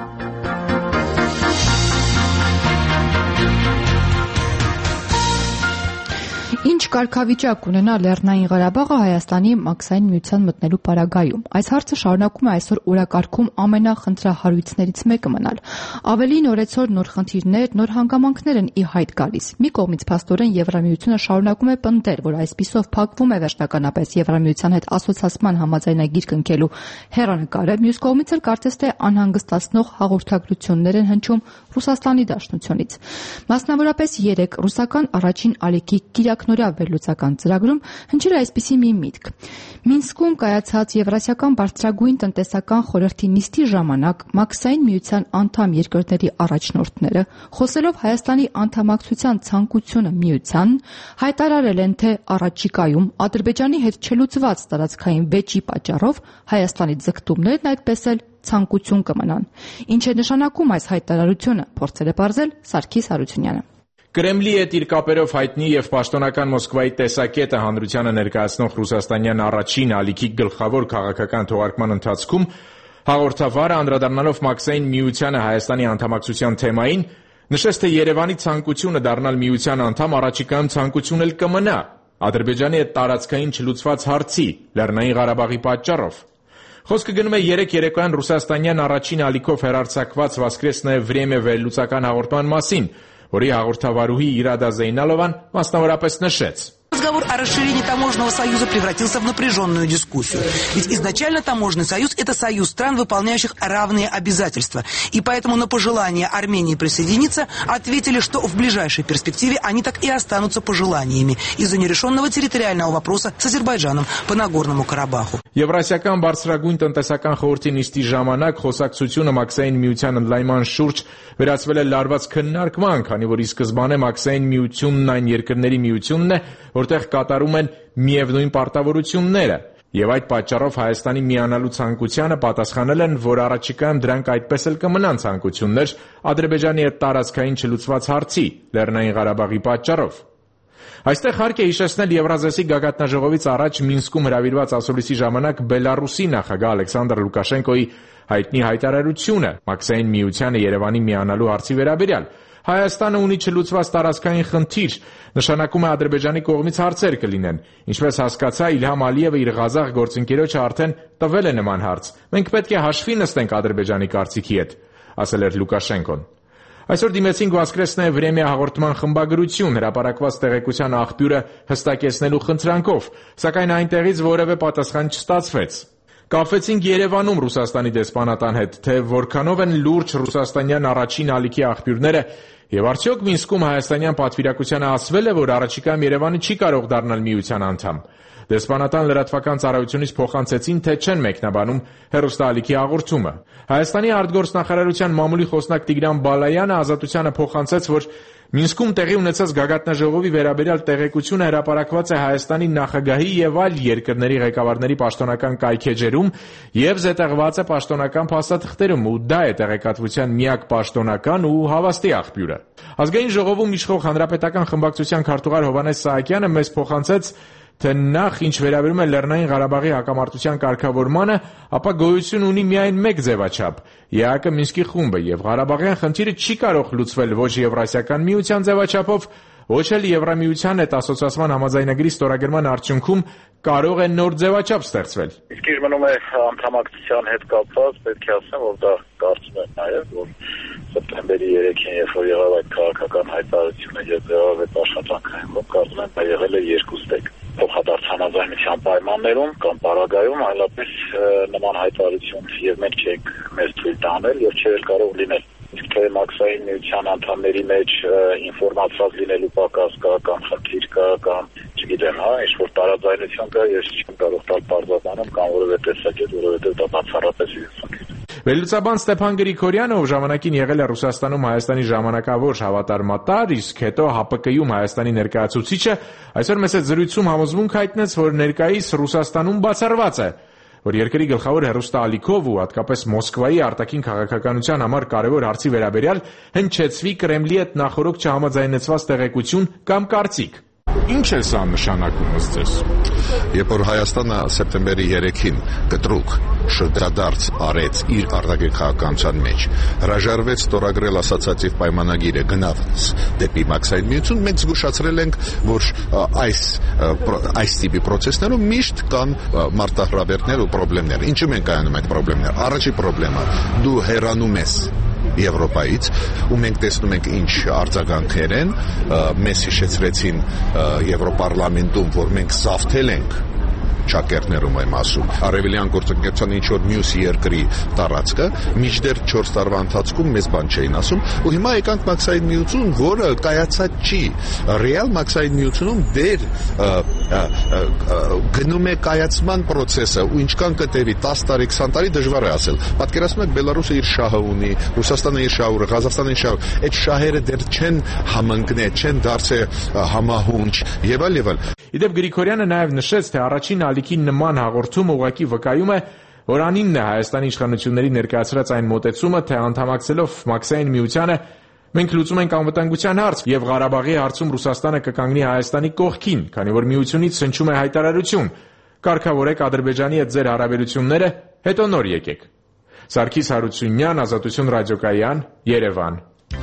Ինչ կարգավիճակ ունենա Լեռնային Ղարաբաղը Հայաստանի մաքսային միության մտնելու պարագայում։ Այս հարցը շարունակում է այսօր օրակարգում ամենախնդրահարույցներից մեկը մնալ։ Ավելին օրեցօր նոր խնդիրներ, նոր հանգամանքներ են ի հայտ գալիս։ Մի կողմից փաստորեն Եվրամիությունը շարունակում է պնդել, որ այսպիսով փակվում է վերջնականապես Եվրամիության հետ ասոցիացման համաձայնագիր կնքելու հեռանկարը, մյուս կողմից էլ կարծես թե անհանգստացնող հաղորդագրություններ են հնչում Ռուսաստանի Դաշնությունից։ Մասնավորապես երեկ ռուսական առաջին ալիքի Կիրակնոց 100-օրյա վերլուծական ծրագրում հնչել է այսպիսի մի միտք. Մինսկում կայացած Եվրասիական բարձրագույն տնտեսական խորհրդի նիստի ժամանակ Մաքսային միության անդամ երկրների առաջնորդները, խոսելով Հայաստանի անդամակցության ցանկությունը միության, հայտարարել են, թե առաջիկայում Ադրբեջանի հետ չլուծված տարածքային վեճի պատճառով Հայաստանի ձգտումներն այդպես էլ ցանկություն կմնան։ Ինչ է նշանակում այս հայտարարությունը, փորձել է պարզել Սարգիս Հարությունյանը։ Կրեմլի հետ իր կապերով հայտնի եւ պաշտոնական Մոսկվայի տեսակետը հանրությանը ներկայացնող ռուսաստանյան առաջին ալիքի գլխավոր քաղաքական թողարկման ընթացքում հաղորդավարը անդրադառնալով Մաքսային միությանը Հայաստանի անդամակցության թեմային նշեց, թե Երևանի ցանկությունը դառնալ միության անդամ առաջիկայում ցանկություն էլ կմնա Ադրբեջանի հետ տարածքային չլուծված հարցի Լեռնային Ղարաբաղի պատճառով։ Խոսքը գնում է 3 երեկոյան ռուսաստանյան առաջին ալիքով հեռարձակված «Воскресное время» վերլուծական հաղորդման մասին, որի հաղորդավարուհի Իրադա Զեյնալովան մասնավորապես նշեց. Разговор о расширении таможенного союза превратился в напряженную дискуссию. Ведь изначально таможенный союз – это союз стран, выполняющих равные обязательства. И поэтому на пожелание Армении присоединиться ответили, что в ближайшей перспективе они так и останутся пожеланиями из-за нерешенного территориального вопроса с Азербайджаном по Нагорному Карабаху. Եվրասիական բարձրագույն տնտեսական խորհրդի նիստի ժամանակ խոսակցությունը Մաքսային միության ընդլայնման շուրջ վերածվել է լարված քննարկման, քանի որ ի սկզբանե Մաքսային միությունն այն երկրների միությունն է, որտեղ կատարում են միևնույն պարտավորությունները, եւ այդ պատճառով Հայաստանի միանալու ցանկությանը պատասխանել են, որ առաջիկայում դրանք այդպես էլ կմնան ցանկություններ Ադրբեջանի հետ տարածքային չլուծված հարցի Լեռնային Ղարաբաղի պատճառով։ Այստեղ հարկ է հիշեցնել Եվրազեսի գագաթնաժողովից առաջ Մինսկում հրավիրված ասուլիսի ժամանակ Բելարուսի նախագահ Ալեքսանդր Լուկաշենկոյի հայտնի հայտարարությունը Մաքսային միությանը Երևանի միանալու հարցի վերաբերյալ։ Հայաստանը ունի չլուծված տարածքային խնդիր, նշանակում է Ադրբեջանի կողմից հարցեր կլինեն։ Ինչպես հասկացա, Իլհամ Ալիևը իր Ղազախ գործընկերոջը արդեն տվել է նման հարց։ Մենք պետք է հաշվի նստենք Ադրբեջանի կարծիքի հետ, ասել էր Լուկաշենկոն։ Այսօր դիմեցինք «Воскресное время» հաղորդման խմբագրություն հրապարակված տեղեկության աղբյուրը հստակեցնելու խնդրանքով, սակայն այնտեղից որևէ պատասխան չստացվեց։ Կապվեցինք Երևանում Ռուսաստանի դեսպանատան հետ, թե որքանով են լուրջ ռուսաստանյան առաջին ալիքի աղբյուրները եւ արդյոք Մինսկում հայաստանյան պատվիրակությանը ասվել է, որ առաջիկայում Երևանը չի կարող դառնալ միության անդամ։ Դեսպանատան լրատվական ծառայությունից փոխանցեցին, թե չեն մեկնաբանում հեռուստաալիքի հաղորդումը։ Հայաստանի արտգործնախարարության մամուլի խոսնակ Տիգրան Բալայանը Ազատությանը փոխանցեց, որ Մինսկում տեղի ունեցած գագաթնաժողովի վերաբերյալ տեղեկությունը հրապարակված է Հայաստանի նախագահի եւ այլ երկրների ղեկավարների պաշտոնական կայքեջերում եւ զետեղված է պաշտոնական փաստաթղթերում, ու դա է տեղեկատվության միակ պաշտոնական ու հավաստի աղբյուրը։ Ազգային ժողովում իշխող հանրապետական խմբակցության քարտուղար Հովհաննես Սահակյանը մեզ փոխանցեց, թե նախ ինչ վերաբերում է Լեռնային Ղարաբաղի հակամարտության կարգավորմանը, ապա գոյություն ունի միայն մեկ ձևաչափ՝ ԵԱՀԿ Մինսկի խումբը, եւ Ղարաբաղյան խնդիրը չի կարող լուծվել ոչ Եվրասիական միության ձևաչափով, ոչ էլ Եվրամիության հետ ասոցիացման համաձայնագրի ստորագրման արդյունքում կարող է նոր ձևաչափ ստեղծվել։ Իսկ իր մնում է անդամակցության հետ կապված, պետք է ասեմ, որ դա կարծում եմ նաեւ, որ սեպտեմբերի 3-ին, երբ որ եղավ այդ քաղաքական հայտարարությունը եւ եղավ այդ աշխատանքային, կարծում եմ, դա եղել է երկու ստեկ։ Փոխադարձ համաձայնության պայմաններում կամ պարագայում այլապես նման հայտարարություն եւ մենք չենք մեզ թույլ տանել եւ չէր կարող լինել։ Իսկ թե Մաքսային միության անդամների մեջ ինֆորմացված լինելու պակաս կա կամ խնդիր կա կամ չգիտեմ, ինչ-որ տարաձայնություն կա, ես չեմ կարող տալ պարզաբանում կամ որևէ տեսակետ, որովհետեւ դա բացառապես իրականություն։ Վերլուծաբան Ստեփան Գրիգորյանը, ով ժամանակին եղել է Ռուսաստանում Հայաստանի ժամանակավոր հավատարմատար, իսկ հետո ՀԱՊԿ-ում Հայաստանի ներկայացուցիչը, այսօր մեծ զրույցում համոզմունք հայտնեց, որ ներկայիս Ռուսաստանում բացառված է, որ երկրի գլխավոր հեռուստաալիքով ու հատկապես Մոսկվայի արտաքին քաղաքականության համար կարևոր հարցի վերաբերյալ հնչեցվի Կրեմլի հետ նախօրոք չհամաձայնեցված տեղեկություն կամ կարծիք։ Ինչ է սա նշանակում ըստ ձեզ։ Երբ որ Հայաստանը սեպտեմբերի 3-ին կտրուկ շրջադարձ արեց իր արտաքին քաղաքականության մեջ, հրաժարվեց ստորագրել ասոցիատիվ պայմանագիրը, գնաց դեպի Մաքսային միություն, մենք զգուշացրել ենք, որ այս տիպի process-ներում միշտ կան մարտահրավերներ ու խնդիրներ։ Ինչու մենք կայանում այդ խնդիրները։ Առաջի խնդրեմը՝ դու հեռանում ես Եվրոպայից, ու մենք տեսնում ենք ինչ արձագանքներ են, մեզ հիշեցրեցին Եվրոպարլամենտում, որ մենք զավթել ենք ճակերտներում եմ ասում, արևելյան գործընկերության ինչ որ մյուս երկրի տարածքը, միջդեռ 4 տարվա ընթացքում մեզ բան չէին ասում, ու հիմա եկանք մաքսային միություն, որը կայացած չի։ Ռեալ մաքսային միությունում դեր գնում է կայացման process-ը, ու ինչքան կտևի 10 տարի, 20 տարի դժվար է ասել։ Պատկերացնում եք, Բելարուսը իր շահը ունի, Ռուսաստանը իր շահը, Ղազախստանը իր շահը, այդ շահերը դեռ չեն համընկնել, չեն դարձել համահունչ եւ այլ եւ այլ։ Իդեպ Գրիգորյանը նաև նշեց, թե առաջին ալիքի նման հաղորդումը ուղղակի վկայում է, որ անինն է Հայաստանի իշխանությունների ներկայացրած այն մոտեցումը, թե անդամակցելով մաքսային միությանը մենք լուծում ենք անվտանգության հարց եւ Ղարաբաղի հարցում Ռուսաստանը կկանգնի Հայաստանի կողքին, քանի որ միությունից հնչում է հայտարարություն. կարգավորեք Ադրբեջանի հետ ձեր հարաբերությունները, հետո նոր եկեք։ Սարգիս Հարությունյան, Ազատություն ռադիոկայան, Երևան։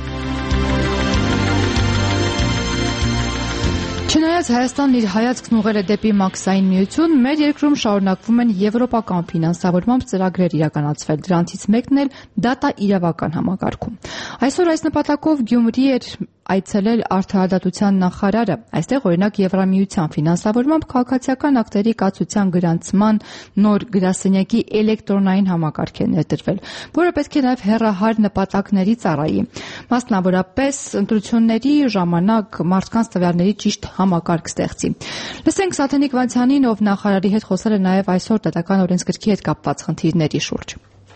Չնայած Հայաստանն իր հայացքն ուղղել է դեպի մաքսային միություն, մեր երկրում շարունակվում են եվրոպական ֆինանսավորմամբ ծրագրեր իրականացվել, դրանցից մեկն էլ դատաիրավական համակարգում։ Այսօր այս նպատակով Գյումրի էր այցելել արդարադատության նախարարը։ Այստեղ օրինակ Եվրամիության ֆինանսավորմամբ քաղաքացիական ակտերի կացության գրանցման նոր գրասենյակի էլեկտրոնային համակարգ է ներդրվել, որը պետք է նաև հեռահար նպատակների ծառայի։ Մասնավորապես ընտրությունների ժամանակ մարդկանց տվյալների ճիշտ համակարգ ստեղծի։ Լսենք Սաթենիկ Վանցյանին, ով նախարարի հետ խոսել է նաև այսօր պետական օրենսգրքի հետ կապված խնդիրների շուրջ։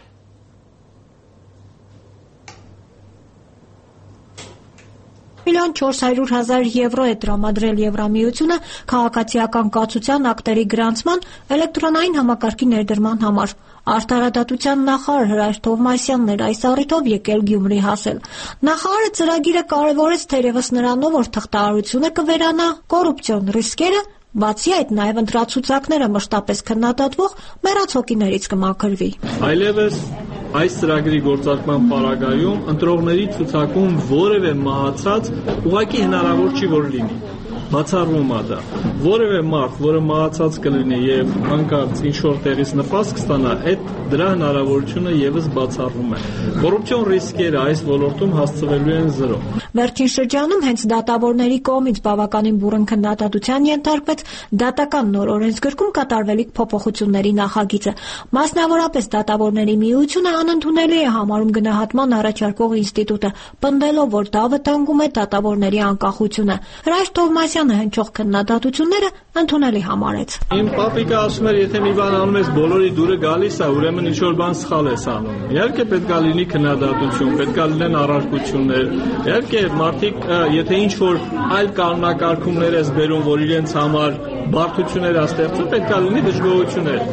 1.400.000 եվրո է տրամադրել Եվրամիությունը քաղաքացիական կացության ակտերի գրանցման էլեկտրոնային համակարգի ներդրման համար։ Արդարադատության նախարար Հրայր Թովմասյանն էր այս առիթով եկել Գյումրի հասել։ Նախարարը ծրագիրը կարևորեց թերևս նրանով, որ թղթարարությունը կվերանա, կոռուպցիոն ռիսկերը, բացի այդ նաև ընտրացուցակները մշտապես քննադատվող մեռած հոգիներից կմաքրվի։ Այլևս այս ծրագրի գործարկման պարագայում ընտրողների ցուցակում որևէ մահացած ուղղակի հնարավոր չի որ լինի։ Բացառվում է դա։ Որևէ մարդ, որը մահացած կլինի եւ հանկարծ ինչ-որ տեղից նպաստ կստանա, այդ դրա հնարավորությունը եւս բացառվում է։ Կոռուպցիոն ռիսկերը այս ոլորտում հասցվելու են 0։ Վերջին շրջանում հենց դատավորների կողմից բավականին բուռն քննադատության ենթարկվեց դատական նոր օրենսգրքում կատարվելիք փոփոխությունների նախագիծը։ Մասնավորապես դատավորների միությունը անընդունելի է համարում գնահատման առաջարկող ինստիտուտը, պնդելով, որ դա վտանգում է դատավորների անկախությունը։ Հրայր Թովմասյանը հնչող քննադատությունները ընդունելի համարեց։ Իմ պապիկը ասում էր, եթե մի բան անում ես, բոլորի դուրը գալիս է, ուրեմն ինչ-որ բան սխալ ես անում։ Իհարկե պետք է լինի քննադատություն, պետք է լինեն առարկություններ։ Իհարկե մարդիկ, եթե ինչ-որ այլ կանոնակարգումներ ես բերում, որ իրենց համար բարդություններ ստեղծում, պետք է լինի դժգոհություններ։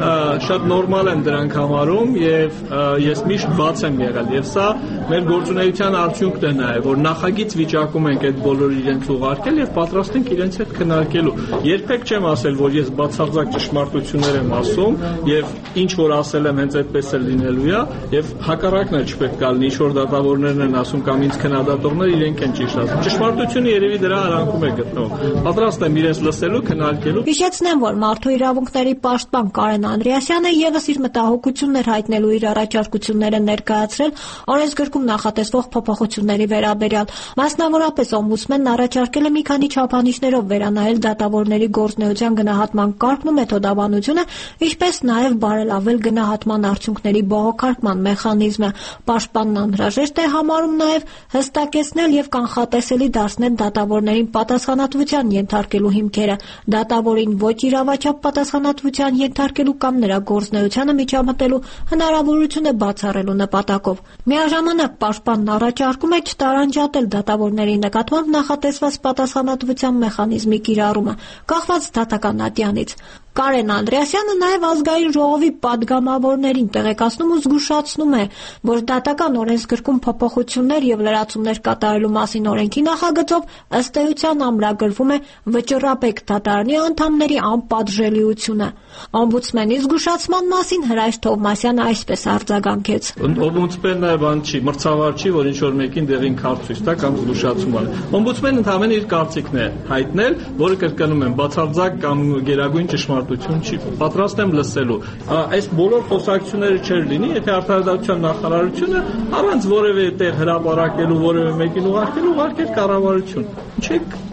Շատ նորմալ են դրանք համարում եւ ես միշտ բաց եմ եղել եւ սա մեր գործունեության արդյունքն է նաեւ, որ նախագիծ վիճակում ենք այդ բոլորը իրենց ուղարկել եւ պատրաստ ենք իրենց հետ քննարկելու։ Երբեք չեմ ասել, որ ես բացարձակ ճշմարտություններ եմ ասում եւ ինչ որ ասել եմ հենց այդպես էլ լինելու է եւ հակառակն էլ չպետք է լինի, ինչ որ դատավորներն են ասում կամ ինձ քննադատողներ իրենք են ճիշտ ասում։ Ճշմարտությունը երևի դրա արանքում է գտնվում։ Պատրաստ եմ իրենց լսելու, քննարկելու։ Հիշեցնեմ, որ մարդու իրավունքների պաշտպան Կարեն Անդրեասյանը եւս իր մտահոգություններ հայտնելու իր առաջարկությունները ներկայացրել օրենսգրքում նախատեսվող փոփոխությունների վերաբերյալ։ Մասնավորապես օմբուդսմենն առաջարկել է մի քանի չափանիշներով վերանայել դատավորների գործունեության գնահատման կարգն ու մեթոդաբանությունը, ինչպես նաև բարելավել գնահատման արդյունքների բողոքարկման մեխանիզմը։ Պաշտպանն անհրաժեշտ է համարում նաև հստակեցնել եւ կանխատեսելի դարձնել դատավորներին պատասխանատվության ենթարկելու հիմքերը, դատավորին ոչ իրավաչափ պատասխանատվության ենթարկելու կամ նրա գործունեությանը միջամտելու հնարավորությունը բացառելու նպատակով։ Միաժամանակ պաշտպանն առաջարկում է չտարանջատել դատավորների նկատմամբ նախատեսված պատասխանատվության մեխանիզմի կիրառումը, կախված դատական ատյանից։ Կարեն Անդրեասյանը նաև ազգային ժողովի падգամավորներին տեղեկացնում ու զգուշացնում է, որ դատական օրենսգրքում փոփոխություններ եւ լրացումներ կատարելու մասին օրենքի նախագծով ըստ էության ամրագրվում է վճռապեկ դատարանի անդամների անպատժելիությունը։ Օմբուդսմենի զգուշացման մասին Հրայր Թովմասյանը այսպես արձագանքեց. Օմբուդսմենը բան չի, մրցավար չի, որ ինչ որ մեկին դեղին քարտույց տա կամ զգուշացում անի։ Օմբուդսմենը ընդհանրապես իր կարծիքն է հայտնել, որը կրկնում եմ, բացարձակ կամ գերագույն ճշմարտություն չի։ Պատրաստ եմ լսելու։ Այս բոլոր խոսակցությունները չեր լինի, եթե արդարադատության նախարարությունը առանց որևէ տեղ հրապարակելու որևէ մեկին ուղարկել կառավարություն։ Չեք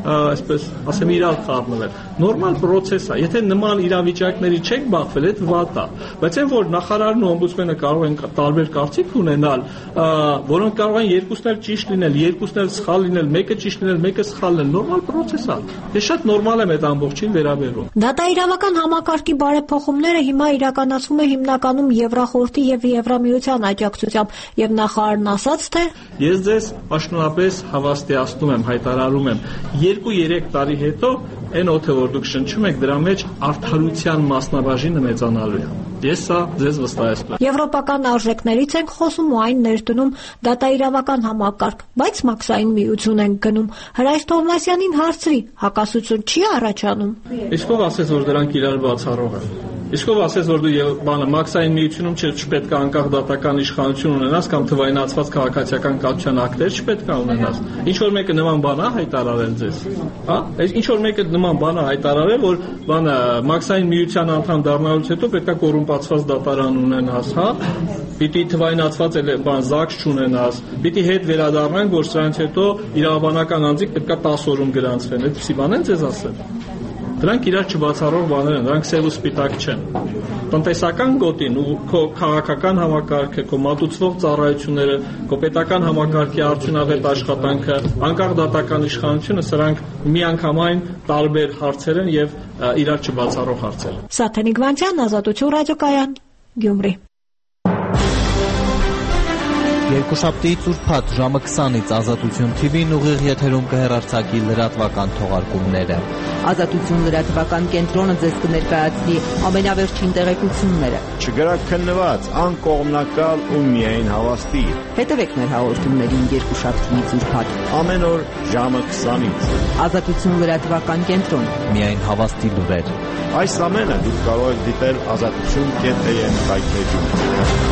այսպես ասեմ, իրար խառնվել։ Նորմալ process է։ Եթե նման իրավիճակների չեք բախվել, այդ վատ է։ Բայց այն որ նախարարն ու օմբուդսմենը կարող են տարբեր կարծիք ունենալ, որոնք կարող են երկուսն էլ ճիշտ լինել, երկուսն էլ սխալ լինել, մեկը ճիշտ լինել, մեկը սխալ լինել, նորմալ process է։ Ես շատ նորմալ եմ այդ ամբողջին վերաբերվում։ Դատաիրավական համակարգի բարեփոխումները հիմա իրականացվում է հիմնականում Եվրախորհրդի եւ Եվրամիության աջակցությամբ եւ նախարարն ասաց թե ես ձեզ պաշտոնապես հավաստիացնում եմ, հայտարարում եմ 2-3 տարի հետո այն օդը որ դուք շնչում եք դրա մեջ արդարության մասնաբաժինը մեծանալու է։ Ես սա ձեզ վստահեցնում եմ։ Եվրոպական արժեքներից ենք խոսում ու այն ներդնում դատաիրավական համակարգ, բայց մաքսային միություն ենք գնում։ Հրայր Թովմասյանին հարցրի, հակասություն չի առաջանում։ Իսկ ով ասեց որ դրանք իրար բացառող են։ Իսկ ով ասեց որ դու բանը մաքսային միությունում չպետք է անկախ դատական իշխանություն ունենաս կամ թվայնացված քաղաքացիական կազմության ակտեր չպետք է ունենաս։ Ինչ որ մեկը նման բան է հայտարարել ձեզ, հա? Ինչ որ մեկը նման բան է հայտարարել որ բանը մաքսային միության անդամ դառնալուց հետո պետք է կոռումպացված դատարան ունենաս, հա? Պիտի թվայնացված բան ԶԱԳՍ չունենաս, պիտի հետ վերադառնանք որ սրանից հետո իրավաբանական անձիկ պետք է 10 օրում գրանցվեն։ Այդպիսի բան են ձեզ ասել։ Դրանք իրար չբացառող բաներ են, դրանք սև ու սպիտակ չեն։ Տնտեսական գոտին ու քո քաղաքական համակարգը, քո մատուցվող ծառայությունները, քո պետական համակարգի արդյունավետ աշխատանքը, անկախ դատական իշխանությունը, սրանք միանգամայն տարբեր հարցեր են եւ իրար չբացառող հարցեր։ Սաթենիկ Վանյան, Ազատություն ռադիոկայան, Գյումրի։ Երկուշաբթիից ուրբաթ ժամը 20-ից Ազատություն TV-ն ուղիղ եթերում կհեռարձակի լրատվական թողարկումները։ Ազատություն լրատվական կենտրոնը ձեզ կներկայացնի ամենավերջին տեղեկությունները։ Չգրակ քննված, անկողմնակալ ու միայն հավաստի։ Հետևեք մեր հաղորդումներին երկուշաբթիից ուրբաթ ամեն օր ժամը 20-ից։ Ազատություն լրատվական կենտրոն։ Միայն հավաստի լուրեր։ Այս ամենը դուք կարող եք դիտել azatutun.am վայրէջում։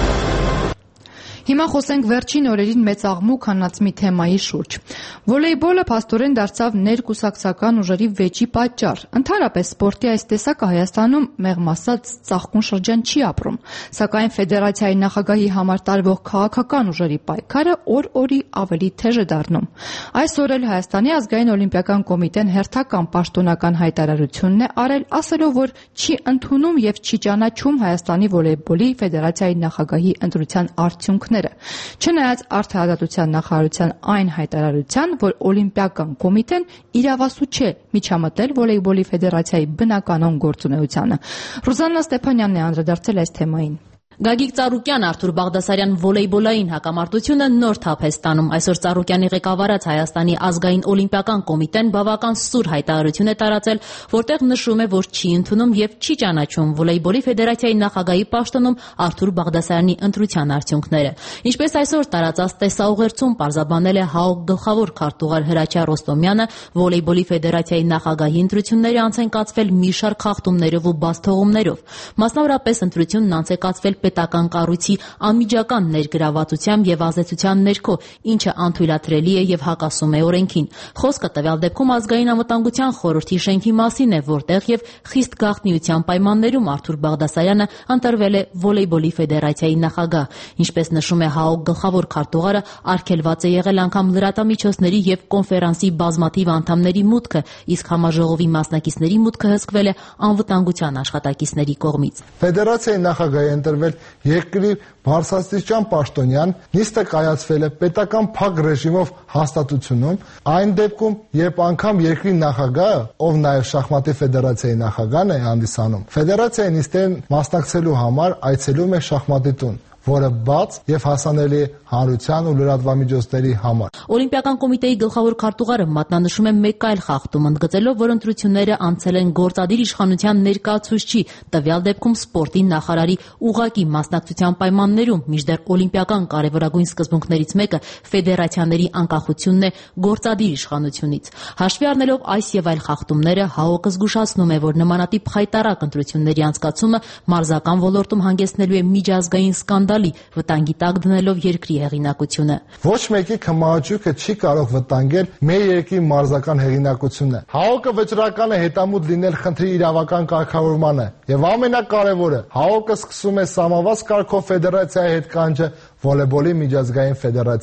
Հիմա խոսենք վերջին օրերին մեծ աղմուկ հանած մի թեմայի շուրջ։ Վոլեյբոլը փաստորեն դարձավ ներկուսակցական ուժերի վեճի պատճառ։ Ընդհանրապես սպորտի այս տեսակը Հայաստանում մեղմ ասած ծաղկուն շրջան չի ապրում, սակայն ֆեդերացիայի նախագահի համար տարվող քաղաքական ուժերի պայքարը օր-օրի ավելի թեժ է դառնում։ Այսօր էլ Հայաստանի ազգային օլիմպիական կոմիտեն հերթական պաշտոնական հայտարարությունն է արել, ասելով, որ չի ընդունում եւ չի ճանաչում Հայաստանի վոլեյբոլի ֆեդերացիայի նախագահի ընտրության արդյունքները։ Չնայած արդարադատության նախարարության այն հայտարարության, որ օլիմպիական կոմիտեն իրավասու չէ միջամտել վոլեյբոլի ֆեդերացիայի բնականon գործունեությանը։ Ռուզաննա Ստեփանյանն է անդրադարձել այս թեմային։ Գագիկ Ծառուկյան, Արթուր Բաղդասարյան վոլեյբոլային հակամարտությունը նոր թափ է ստանում։ Այսօր Ծառուկյանի ղեկավարած Հայաստանի ազգային օլիմպիական կոմիտեն բավական սուր հայտարարություն է տարածել, որտեղ նշում է, որ չի ընդունում եւ չի ճանաչում վոլեյբոլի ֆեդերացիայի նախագահի պաշտոնում Արթուր Բաղդասարյանի ընտրության արդյունքները։ Ինչպես այսօր տարածած տեսաուղերձում պարզաբանել է ՀԱՕԿ գլխավոր քարտուղար Հրաչյա Ռոստոմյանը, վոլեյբոլի ֆեդերացիայի նախագահի ընտրությունները անց են կացվել մի շարք խախտումներով ու բացթողումներով։ Մասնավորապես ընտրությունն անց է կացվել պետական կառույցի անմիջական ներգրավվածությամբ եւ ազդեցության ներքո, ինչը անթույլատրելի է եւ հակասում է օրենքին։ Խոսքը տվյալ դեպքում ազգային անվտանգության խորհրդի շենքի մասին է, որտեղ եւ խիստ գաղտնիության պայմաններում Արթուր Բաղդասարյանը ընտրվել է վոլեյբոլի ֆեդերացիայի նախագահ։ Ինչպես նշում է ՀԱՕԿ գլխավոր քարտուղարը, արգելված է եղել անգամ լրատվամիջոցների եւ կոնֆերանսի բազմաթիվ անդամների մուտքը, իսկ համաժողովի մասնակիցների մուտքը հսկվել է անվտանգության աշխատակիցների կողմից։ Ֆեդերացիայի նախագահի ընտրվել երկրի բարձրաստիճան պաշտոնյան, նիստը կայացվել է պետական փակ ռեժիմով հաստատությունում, այն դեպքում, երբ անգամ երկրի նախագահը, ով նաև շախմատի ֆեդերացիայի նախագահն է հանդիսանում, ֆեդերացիայի նիստերին մասնակցելու համար այցելում է շախմատի տուն, որը բաց եւ հասանելի է հանրության ու լրատվամիջոցների համար։ Օլիմպիական կոմիտեի գլխավոր քարտուղարը մատնանշում է մեկ այլ խախտում, ընդգծելով, որ ընտրությունները անցել են գործադիր իշխանության ներկայացուցչի, տվյալ դեպքում սպորտի նախարարի ուղղակի մասնակցության պայմաններում, մինչդեռ օլիմպիական կարևորագույն սկզբունքներից մեկը ֆեդերացիաների անկախությունն է գործադիր իշխանությունից։ Հաշվի առնելով այս եւ այլ խախտումները, ՀԱՕԿ-ը զգուշացնում է, որ նմանատիպ խայտառակ ընտրությունների անցկացումը մարզական ոլորտում հանգեցնելու է միջազգային սկանդալի, վտանգի տակ դնելով երկրի հեղինակությունը։ Ոչ մեկի քմահաճույքը չի կարող վտանգել մեր երկրի մարզական հեղինակությունը։ ՀԱՕԿ-ը վճռական է հետամուտ լինել խնդրի իրավական կարգավորմանը եւ ամենակարևորը, ՀԱՕԿ-ը սկսում է սահմանված կարգով ֆեդերացիայի հետ կանչը վոլեյբոլի միջազգային ֆեդերացիայից։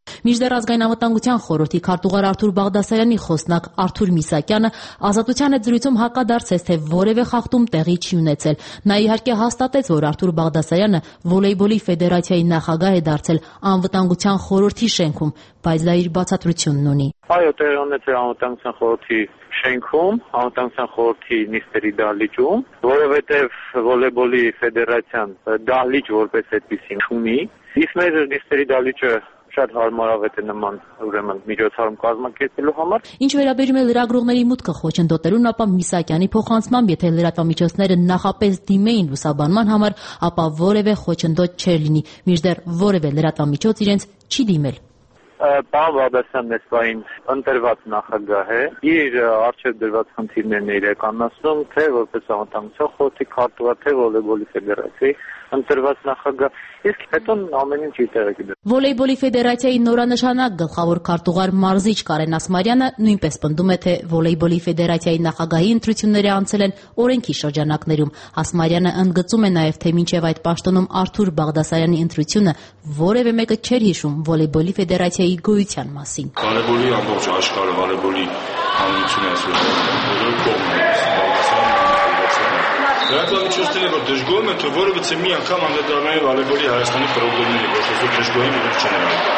Մինչդեռ ազգային անվտանգության խորհրդի քարտուղար Արթուր Բաղդասարյանի խոսնակ Արթուր Միսակյանը Ազատության հետ զրույցում հակադարձեց, թե որևէ խախտում տեղի չի ունեցել։ Նա իհարկե հաստատեց, որ Արթուր Բաղդասարյանը վոլեյբոլի ֆեդերացիայի նախագահ է դարձել անվտանգության խորհրդի շենքում, բայց դա իր բացատրությունն ունի։ Այո, տեղի ունեցել անվտանգության խորհրդի շենքում, անվտանգության խորհրդի նիստերի դահլիճում, որովհետև վոլեյբոլի ֆեդերացիան դահլիճ որպես այդպեսին չունի, իսկ մեր նիստերի դահլիճը շատ հարմարավետ է նման ուրեմն միջոցառում կազմակերպելու համար։ Ինչ վերաբերում է լրագրողների մուտքը խոչընդոտելուն, ապա Միսակյանի փոխանցմամբ, եթե լրատվամիջոցները նախապես դիմեին լուսաբանման համար, ապա որևէ խոչընդոտ չէր լինի, մինչդեռ որևէ լրատվամիջոց իրենց չի դիմել։ Պարոն Բաղդասարյանն այս պահին ընտրված նախագահ է, իր առջև դրված խնդիրներն է իրականացնում, թե որպես անվտանգության խորհրդի քարտուղար, թե վոլեյբոլի ֆեդերացիայի ընտրված նախագահ, իսկ հետո ամեն ինչ իր տեղը կդրվի։ Վոլեյբոլի ֆեդերացիայի նորանշանակ գլխավոր քարտուղար մարզիչ Կարեն Ասմարյանը նույնպես պնդում է, թե վոլեյբոլի ֆեդերացիայի նախագահի ընտրությունները անցել են օրենքի շրջանակներում։ Ասմարյանը ընդգծում է նաև, թե մինչև այդ պաշտոնում Արթուր Բաղդասարյանի ընտրությունը որևէ մեկը չէր հիշում վոլեյբոլի ֆեդերացիայի գոյության մասին։ Վոլեյբոլի ամբողջ աշխարհը, վոլեյբոլի հանրությունը այսօր բոլոր կողմերից լրատվամիջոցները որ դժգոհում են, թե որևէ մի անգամ անդրադառնալի վոլեյբոլի Հայաստանի խնդիրների, որ այսօր դժգոհին իրենք չեն եղել։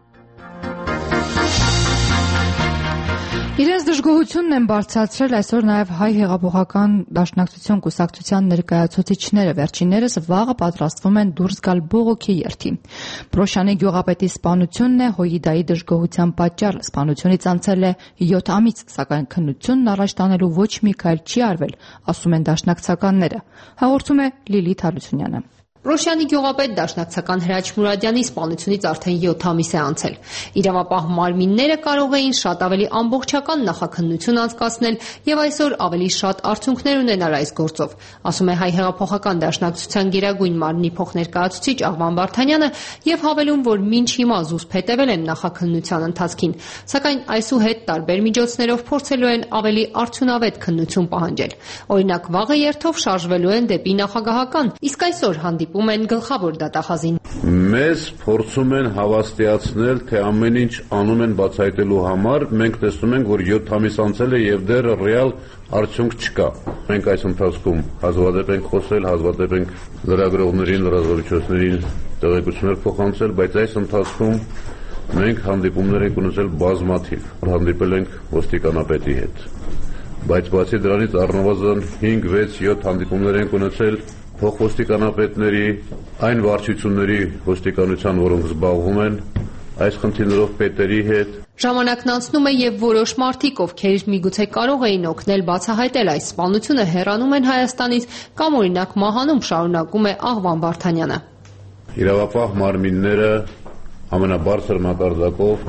Իրենց դժգոհությունն են բարձրացրել այսօր նաև Հայ հեղափոխական դաշնակցություն կուսակցության ներկայացուցիչները, վերջիններս վաղը պատրաստվում են դուրս գալ բողոքի երթի։ Պրոշյանի գյուղապետի սպանությունն է Հոյիդայի դժգոհության պատճառը։ Սպանությունից անցել է 7 ամիս, սակայն քննությունն առաջ տանելու ոչ մի քայլ չի արվել, ասում են դաշնակցականները։ Հաղորդում է Լիլիթ Հարությունյանը։ Պրոշյանի գյուղապետ դաշնակցական Հրաչ Մուրադյանի սպանությունից արդեն 7 ամիս է անցել։ Իրավապահ մարմինները կարող էին շատ ավելի ամբողջական նախաքննություն անցկացնել եւ այսօր ավելի շատ արդյունքներ ունենալ այս գործով, ասում է Հայ հեղափոխական դաշնակցության Գերագույն մարմնի փոխներկայացուցիչ Աղվան Վարդանյանը եւ հավելում, որ մինչ հիմա զուսպ հետեւել են նախաքննության ընթացքին, սակայն այսուհետ տարբեր միջոցներով փորձելու են ավելի արդյունավետ քննություն պահանջել։ Օրինակ, վաղը երթով շարժվելու են դեպի նախագահական, իսկ այսօր հանդիպում են գլխավոր դատախազին։ Մեզ փորձում են հավաստիացնել, թե ամեն ինչ անում են բացահայտելու համար, մենք տեսնում ենք, որ 7 ամիս անցել է եւ դեռ ռեալ արդյունք չկա։ Մենք այս ընթացքում հազվադեպ ենք խոսել, հազվադեպ ենք լրագրողներին, լրատվամիջոցներին տեղեկություններ փոխանցել, բայց այս ընթացքում մենք հանդիպումներ ենք ունեցել բազմաթիվ։ Հանդիպել ենք ոստիկանապետի հետ։ Բայց բացի դրանից առնվազն 5, 6, 7 հանդիպումներ ենք ունեցել փոխոստիկանապետների, այն վարչությունների ոստիկանության, որոնք զբաղվում են այս խնդիրներով պետերի հետ։ Ժամանակն անցնում է եւ որոշ մարդիկ, ովքեր միգուցե կարող էին օգնել բացահայտել այս սպանությունը, հեռանում են Հայաստանից կամ օրինակ մահանում, շարունակում է Աղվան Վարդանյանը։ Իրավապահ մարմինները ամենաբարձր մակարդակով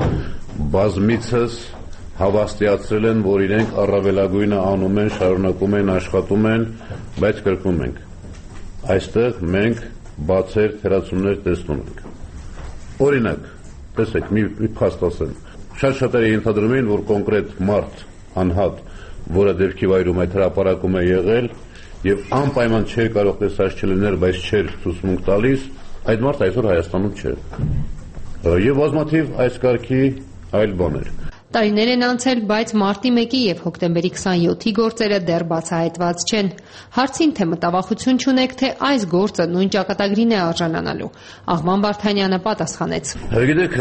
բազմիցս հավաստիացրել են, որ իրենք առավելագույնը անում են, շարունակում են, աշխատում են, բայց կրկնում ենք։ Այստեղ մենք բացեր թերացումներ տեսնում ենք։ Օրինակ, տեսեք, մի փաստ ասեմ։ Շատ-շատերը ենթադրում էին, որ կոնկրետ մարդ, անհատ, որը դեպքի վայրում այդ հրապարակում է եղել եւ անպայման չէր կարող տեսած չլինել, բայց չէր ցուցմունք տալիս, այդ մարդը այսօր Հայաստանում չէ։ Եվ բազմաթիվ այս կարգի այլ բաներ։ Տարիներ են անցել, բայց մարտի 1-ի եւ հոկտեմբերի 27-ի գործերը դեռ բացահայտված չեն։ Հարցին, թե մտավախություն չունեք, թե այս գործը նույն ճակատագրին է արժանանալու, Աղվան Վարդանյանը պատասխանեց։ Գիտեք,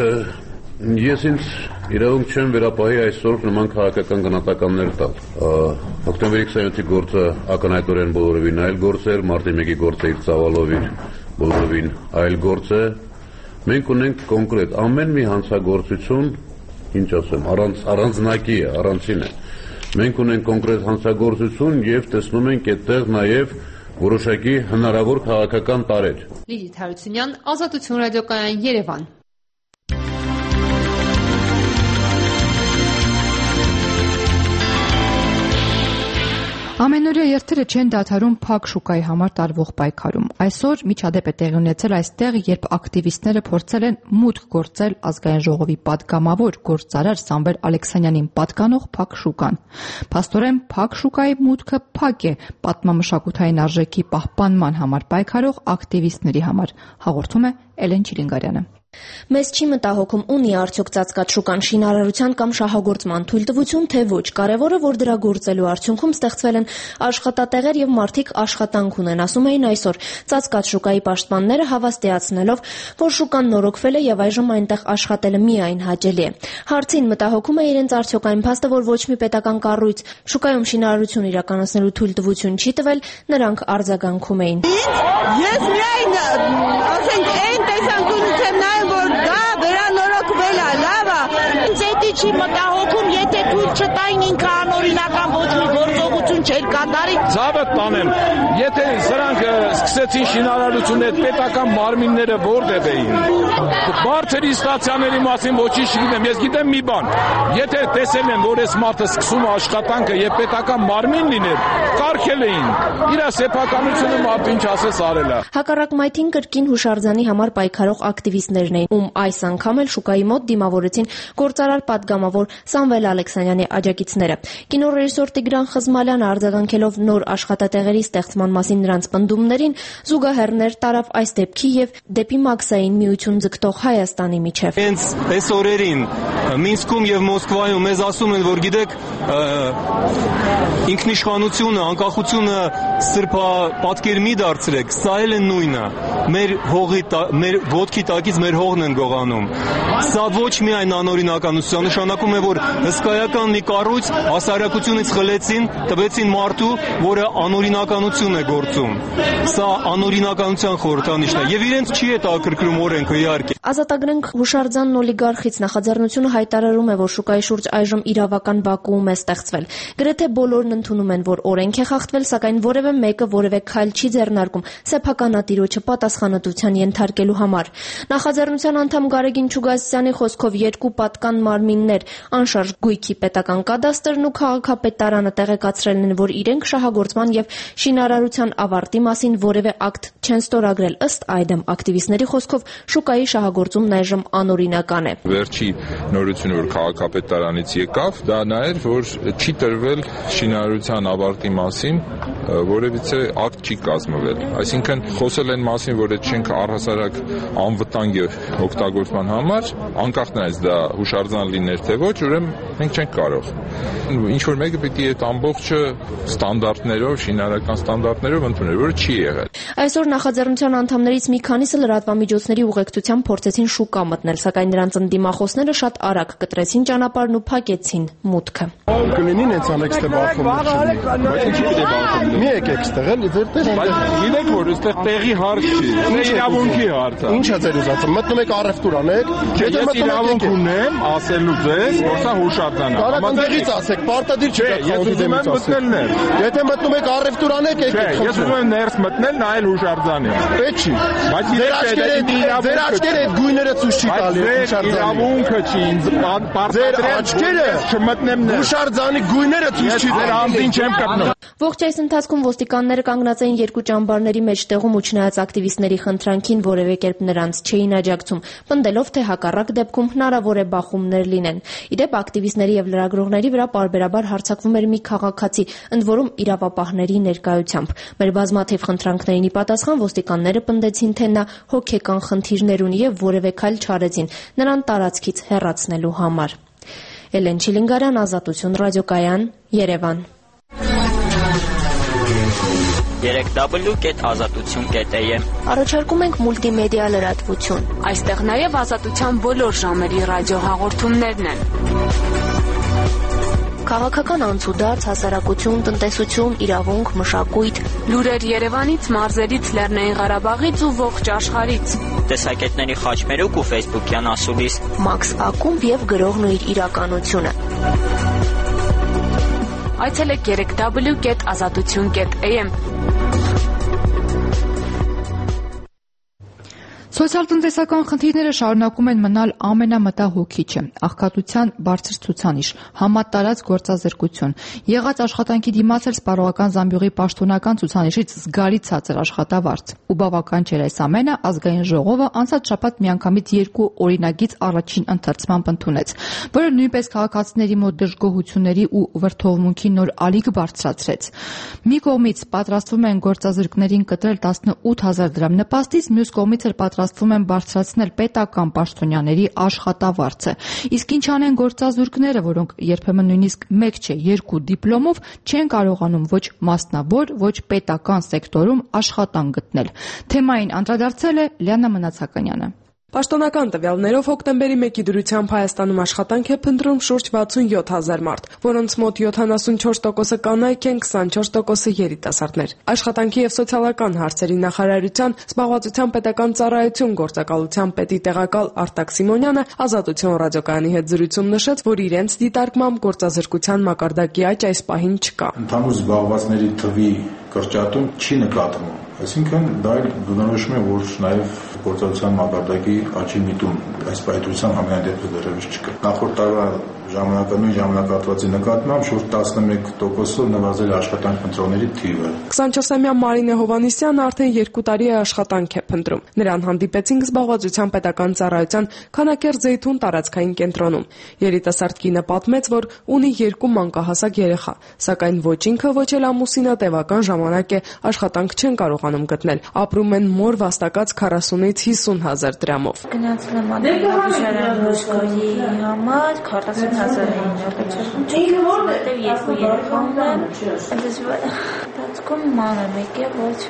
ես ինձ իրավունք չեմ վերապահի այսօր նման քաղաքական գնահատականներ տալ։ Հոկտեմբերի 27-ի գործը ակնհայտորեն բոլորովին այլ գործ էր, մարտի 1-ի գործը իր ծավալով իր բոլորովին այլ գործ է։ Մենք ունենք կոնկրետ ամեն մի հանցագործություն, ինչ ասեմ, առանձնակի է, առանցին է։ Մենք ունենք կոնկրետ հանցագործություն եւ տեսնում ենք այդտեղ նաեւ որոշակի հնարավոր քաղաքական տարեր։ Լիլիթ Հարությունյան, Ազատություն ռադիոկայան, Երևան։ Ամենօրյա երթերը չեն դադարում փակ շուկայի համար տարվող պայքարում։ Այսօր միջադեպ է տեղի ունեցել այստեղ, երբ ակտիվիստները փորձել են մուտք գործել ազգային ժողովի պատգամավոր գործարար Սամվել Ալեքսանյանին պատկանող փակ շուկան։ Փաստորեն փակ շուկայի մուտքը փակ է պատմամշակութային արժեքի պահպանման համար պայքարող ակտիվիստների համար, հաղորդում է Էլեն Չիլինգարյանը։ Մեզ չի մտահոգում ունի արդյոք ծածկած շուկան շինարարության կամ շահագործման թույլտվություն, թե ոչ։ Կարևորը, որ դրա գործելու արդյունքում ստեղծվել են աշխատատեղեր եւ մարդիկ աշխատանք ունեն, ասում էին այսօր ծածկած շուկայի պաշտպանները, հավաստիացնելով, որ շուկան նորոգվել է եւ այժմ այնտեղ աշխատելը միայն հաճելի է։ Հարցին մտահոգում է իրենց արդյոք այն փաստը, որ ոչ մի պետական կառույց շուկայում շինարարություն իրականացնելու թույլտվություն չի տվել, նրանք արձագանքում էին։ Ես միայն ասենք այն տեսանկյունից եմ նայում, որ դա վերանորոգվել է, լավ է։ Ինձ էդի չի մտահոգում, եթե թույլ չտային ինքը անօրինական ոչ մի գործողություն չէր կատարի։ Ցավը տանեմ, եթե սրանք սկսեցին շինարարությունը, այդ պետական մարմինները որտեղ էին։ Բարձր ինստանցիաների մասին ոչինչ չգիտեմ, ես գիտեմ մի բան։ Եթե տեսել են, որ այս մարդը սկսում է աշխատանքը եւ պետական մարմին լիներ, կարգել էին։ Իր սեփականությունը մարդը ինչ ասես արել է։ Հակառակ մայթին կրկին հուշարձանի համար պայքարող ակտիվիստներն էին, ում այս անգամ էլ շուկայի մոտ դիմավորեցին գործարար պատգամավոր Սամվել Ալեքսանյանի աջակիցները։ Կինոռեժիսոր Տիգրան Խզմալյանը արձագանքելով նոր աշխատատեղերի ստեղծման մասին նրանց պնդումներին, զուգահեռներ տարավ այս դեպքի եւ դեպի Մաքսային միություն ձգտող Հայաստանի միջև։ Հենց այս օրերին Մինսկում եւ Մոսկվայում մեզ ասում են, որ գիտեք, ինքնիշխանությունը, անկախությունը սրբապատկեր մի դարձրեք, սա էլ է նույնը։ Մեր ոտքի տակից մեր հողն են գողանում։ Սա ոչ միայն անօրինականություն, նշանակում է, որ հսկայական մի կառույց հասարակությունից խլեցին, տվեցին մարդու, որը անօրինականություն է գործում։ Սա անօրինականության խորհրդանիշն է եւ իրենց չի հետաքրքրում օրենքը իհարկե։ Ազատագրենք հուշարձանն օլիգարխից նախաձեռնությունը հայտարարում է, որ շուկայի շուրջ այժմ իրավական վակուում է ստեղծվել։ Գրեթե բոլորն ընդունում են, որ օրենք է խախտվել, սակայն որևէ մեկը որևէ քայլ չի ձեռնարկում սեփականատիրոջը պատասխանատվության ենթարկելու համար։ Նախաձեռնության անդամ Գարեգին Չուգասյանի խոսքով երկու պատկան մարմիններ, անշարժ գույքի պետական կադաստրն ու քաղաքապետարանը տեղեկացրել են, որ իրենք շահագործման եւ շինարարության ավարտի մասին որևէ ակտ չեն ստորագրել։ Ըստ այդմ ակտիվիստների խոսքով շուկայի շահագործումն այժմ անօրինական է։ Վերջի նորությունը, որ քաղաքապետարանից եկավ, դա նա էր, որ չի տրվել շինարարության ավարտի մասին որևիցե ակտ չի կազմվել։ Այսինքն խոսել են մասին, որ այդ շենքը առհասարակ անվտանգ է օգտագործման համար, անկախ նրանից դա հուշարձան լիներ թե ոչ, ուրեմն մենք չենք կարող։ Ինչ որ մեկը պիտի այդ ամբողջը ստանդարտներով, շինարարական ստանդարտներով ընդուներ, որը չի եղել։ Այսօր նախաձեռնության անդամներից մի քանիսը լրատվամիջոցների ուղեկցությամբ փորձեցին շուկա մտնել, սակայն նրանց ընդդիմախոսները շատ արագ կտրեցին ճանապարհն ու փակեցին մուտքը։ Կլինին հենց անեքստե բախումներ, բայց ինչի՞ պետք է բախումներ։ Մի եկեք ստեղ էլ որտեղ բայց գիտեք որ այստեղ տեղի հարց չի, դա իրավունքի հարց է։ Ինչ է ձեր ուզածը, մտնում եք առևտուր անեք, եթե իրավունք ունեմ ասելու ձեզ, որ սա հուշարձան է։ Համաձայնից ասեք, պարտադիր չի ես ուզում եմ մտնել ներս։ Եթե մտնում եք առևտուր անեք, եկեք։ Ես ուզում եմ ներս մտնել, նայել հուշարձանին։ Պետք չի։ Բայց ձեր աչքերը այդ գույները ցույց չի տալի հուշարձանը։ Իրավունքը չի ինձ ձեր աչքերը չմտնեմ ներս։ Հուշարձանի գույները ցույց չի տալի։ Անձին չեմ կպնում։ Ողջ այս ընթացքում ոստիկանները կանգնած էին երկու ճամբարների մեջտեղում ու չնայած ակտիվիստների խնդրանքին որևէ կերպ նրանց չէին աջակցում, պնդելով թե հակառակ դեպքում հնարավոր է բախումներ լինեն։ Իդեպ ակտիվիստների եւ լրագրողների վրա պարբերաբար հարձակվում էր մի քաղաքացի, ընդ որում իրավապահների ներկայությամբ։ Մեր բազմաթիվ խնդրանքներին ի պատասխան ոստիկանները պնդեցին, թե նա հոգեկան խնդիրներ ունի եւ որևէ քայլ չարեցին նրան տարածքից հեռացնելու համար։ Էլեն Չիլինգարյան, Ազատություն ռադիոկայան, Երևան։ www.azatutun.am Առաջարկում ենք մուլտիմեդիա լրատվություն։ Այստեղ նաև ազատության բոլոր ժամերի ռադիոհաղորդումներն են։ Քաղաքական անցուդարձ, հասարակություն, տնտեսություն, իրավունք, մշակույթ, լուրեր Երևանից, մարզերից, Լեռնային Ղարաբաղից ու ողջ աշխարհից։ Տեսակետների խաչմերուկ ու Facebook-յան ասուլիս։ Մաքս Ակումբ եւ գրողն ու իր իրականությունը։ Այցելեք www.azatutun.am Սոցիալ-տնտեսական խնդիրները շարունակում են մնալ ամենամտահոգիչը՝ աղքատության բարձր ցուցանիշ, համատարած գործազրկություն, եղած աշխատանքի դիմաց էլ սպառողական զամբյուղի պաշտոնական ցուցանիշից զգալի ցածր աշխատավարձ։ Ու բավական չէր այս ամենը, ազգային ժողովը անցած շաբաթ միանգամից 2 օրինագիծ առաջին ընթերցմամբ ընդունեց, որը նույնպես քաղաքացիների մոտ դժգոհությունների ու վրդովմունքի նոր ալիք բարձրացրեց։ Մի կողմից պատրաստվում են գործազրկներին կտրել 18000 դրամ նպաստից, մյուս կողմից էլ պատրաստվում պատրաստվում են բարձրացնել պետական պաշտոնյաների աշխատավարձը։ Իսկ ինչ անեն գործազուրկները, որոնք երբեմն նույնիսկ 1 չէ 2 դիպլոմով չեն կարողանում ոչ մասնավոր, ոչ պետական սեկտորում աշխատանք գտնել։ Թեմային անդրադարձել է Լիանա Մնացականյանը։ Պաշտոնական տվյալներով հոկտեմբերի 1-ի դրությամբ Հայաստանում աշխատանք է փնտրում շուրջ 67,000 մարդ, որոնց մոտ 74%-ը կանայք են, 24%-ը երիտասարդներ։ Աշխատանքի եւ սոցիալական հարցերի նախարարության զբաղվածության պետական ծառայություն գործակալության պետի տեղակալ Արտակ Սիմոնյանը Ազատություն ռադիոկայանի հետ զրույցում նշեց, որ իրենց դիտարկմամբ գործազրկության մակարդակի աճ այս պահին չկա։ Ընդհանուր զբաղվածների թվի կրճատում չի նկատվում։ Այսինքն դա բնորոշում է, որ նաև գործածության մակարդակի աճի միտում այս պայթության համենայն դեպքում դեռևս չկա։ Նախորդ տարվա ժամանակահատվածի նկատմամբ շուրջ 11%-ով նվազել է աշխատանք փնտրողների թիվը։ 24-ամյա Մարինե Հովհաննիսյանը արդեն 2 տարի է աշխատանք է փնտրում։ Նրան հանդիպեցինք զբաղվածության պետական ծառայության Քանաքեռ-Զեյթուն տարածքային կենտրոնում։ Երիտասարդ կինը պատմեց, որ ունի 2 մանկահասակ երեխա, սակայն ոչ ինքը, ոչ էլ ամուսինը տևական ժամանակ է աշխատանք չեն կարողանում գտնել։ Ապրում են մոր վաստակած 40-ից 50,000 դրամով։ Գնացել եմ Անդրեյ Ռոժկոյի համար 40,000 որտեղ 2 երեխա ունեմ, դժվար մանր մեկ է, ոչ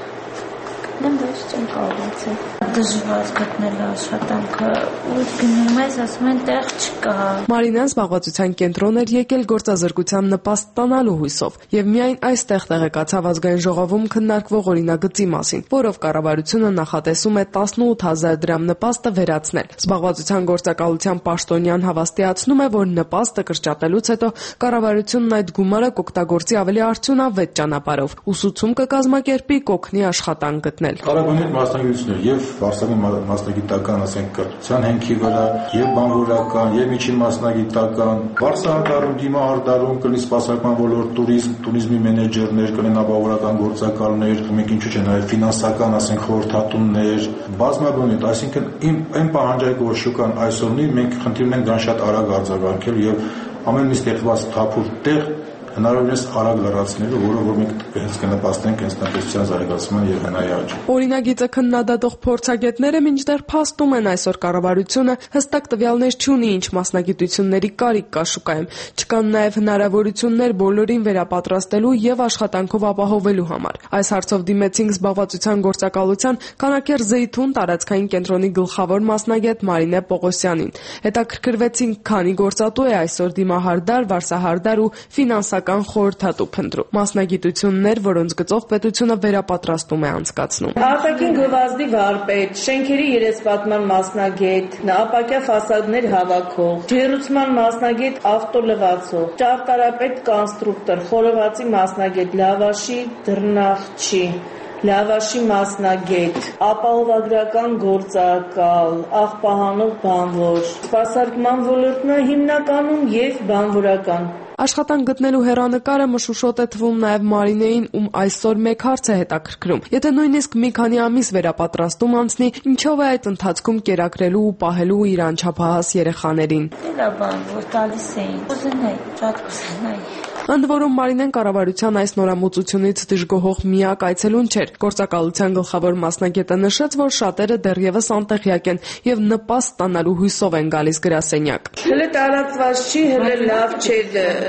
ոչ չեմ կարողացել։ Դժվար գտնել աշխատանքը, ու գնում ես, ասում են տեղ չկա։ Մարինան զբաղվածության կենտրոն էր եկել գործազրկության նպաստ ստանալու հույսով եւ միայն այստեղ տեղեկացավ ազգային ժողովում քննարկվող օրինագծի մասին, որով կառավարությունը նախատեսում է 18,000 դրամ նպաստը վերացնել։ Զբաղվածության գործակալության պաշտոնյան հավաստիացնում է, որ նպաստը կրճատելուց հետո կառավարությունն այդ գումարը կօգտագործի ավելի արդյունավետ ճանապարհով, ուսուցում կկազմակերպի, կօգնի աշխատանք գտնել։ Կարագոնիտ մասնագիտություններ եւ վարսավի մասնագիտական, ասենք, կրթության հենքի վրա, եւ բանվորական, եւ միջին մասնագիտական, վարսահարդարում, դիմահարդարում կլինի սպասարկման ոլորտ, туриզմի մենեջերներ, կլինեն ապահովական գործակալներ, մեկ ինչու՞ չէ նաեւ ֆինանսական, ասենք, խորհրդատուններ, բազմաբանիտ, այսինքն այն պահանջարկը, որ շուկան այսօր ունի, մենք խնդրում ենք դրան շատ արագ արձագանքել եւ ամեն մի ստեղծված թափուր տեղ հնարավորինս արագ լրացնելու, որը որ մենք հենց կնպաստենք հենց տնտեսության զարգացման եւ հնայի աճին։ Օրինագիծը քննադատող փորձագետները մինչդեռ փաստում են այսօր կառավարությունը հստակ տվյալներ չունի, ինչ մասնագիտությունների կարիք կա շուկայում։ Չկան նաեւ հնարավորություններ բոլորին վերապատրաստելու եւ աշխատանքով ապահովելու համար։ Այս հարցով դիմեցինք զբաղվածության գործակալության Քանաքեռ-Զեյթուն տարածքային կենտրոնի գլխավոր մասնագետ Մարինե Պողոսյանին։ Հետաքրքրվեցինք, քանի գործատու է այսօր դիմահարդար, վարսահարդար ու ֆինանսական խորհրդատու փնտրում։ Մասնագիտություններ, որոնց գծով պետությունը վերապատրաստում է անցկացնում։ Արտաքին գովազդի վարպետ, շենքերի երեսպատման մասնագետ, ապակյա ֆասադներ հավաքող, ջերուցման մասնագետ, ավտոլվացող, ճարտարապետ, կոնստրուկտոր, խորովածի մասնագետ, լավաշի դռնաղջի, լավաշի մասնագետ, ապահովագրական գործակալ, աղբահանող բանվոր, սպասարկման ոլորտն հիմնականում եւ բանվորական։ Աշխատանք գտնելու հեռանկարը մշուշոտ է թվում նաև Մարինեին, ում այսօր մեկ հարց է հետաքրքրում։ Եթե նույնիսկ մի քանի ամիս վերապատրաստում անցնի, ինչով է այդ ընթացքում կերակրելու ու պահելու իր անչափահաս երեխաներին։ Դա բան, որ տալիս էին։ Ուզենայի, շատ կուզենայի։ Ընդ որում Մարինեն կառավարության այս նորամուծությունից դժգոհող միակ այցելուն չէր։ Գործակալության գլխավոր մասնագետը նշեց, որ շատերը դեռևս անտեղյակ են եւ նպաստ ստանալու հույսով են գալիս գրասենյակ։ Հələ տարածված չի, հələ լավ չէ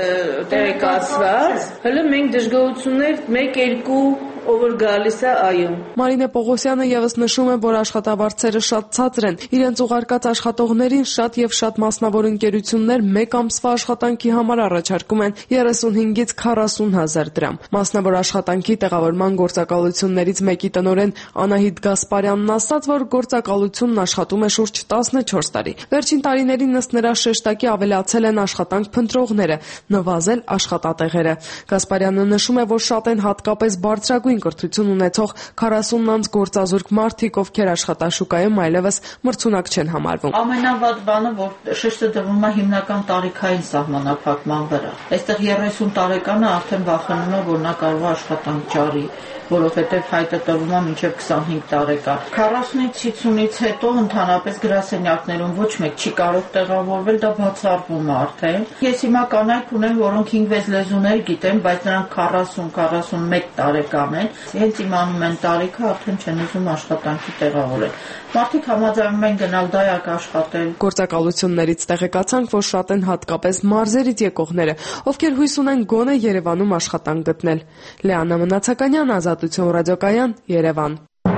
տեղեկացված։ Հələ մենք դժգոհություններ 1-2 ով որ գալիս է այո։ Մարինե Պողոսյանը եւս նշում է, որ աշխատավարձերը շատ ցածր են։ Իրենց ուղարկած աշխատողներին շատ եւ շատ մասնավոր ընկերություններ 1 ամսվա աշխատանքի համար առաջարկում են 35-ից 40,000 դրամ։ Մասնավոր աշխատանքի տեղավորման գործակալություններից մեկի տնօրեն Անահիտ Գասպարյանն ասաց, որ գործակալությունն աշխատում է շուրջ 14 տարի։ Վերջին տարիներին ըստ նրա շեշտակի ավելացել են աշխատանք փնտրողները, նվազել աշխատատեղերը։ Գասպարյանը նշում է, որ շատ են հատկապես բարձրագույն կրթություն ունեցող 40-անց գործազուրկ մարդիկ, ովքեր աշխատաշուկայում այլևս մրցունակ չեն համարվում։ Ամենավատ բանը, որ շեշտը դրվում է հիմնական տարիքային սահմանափակման վրա։ Այստեղ 30 տարեկանը արդեն վախենում է, որ նա կարող է աշխատանք ճարի, որովհետև հայտը տրվում է մինչև 25 տարեկան։ 40-ից 50-ից հետո ընդհանրապես գրասենյակներում ոչ մեկ չի կարող տեղավորվել, դա բացառվում է արդեն։ Ես հիմա կանայք ունեմ, որոնք 5-6 լեզուներ գիտեն, բայց նրանք 40-41 տարեկան են, հենց իմանում են տարիքը, արդեն չեն ուզում աշխատանքի տեղավորել։ Մարդիկ համաձայնում են գնալ դայակ աշխատել։ Գործակալություններից տեղեկացանք, որ շատ են հատկապես մարզերից եկողները, ովքեր հույս ունեն գոնե Երևանում աշխատանք գտնել։ Լեանա Մնացականյան, Ազատություն ռադիոկայան, Երևան։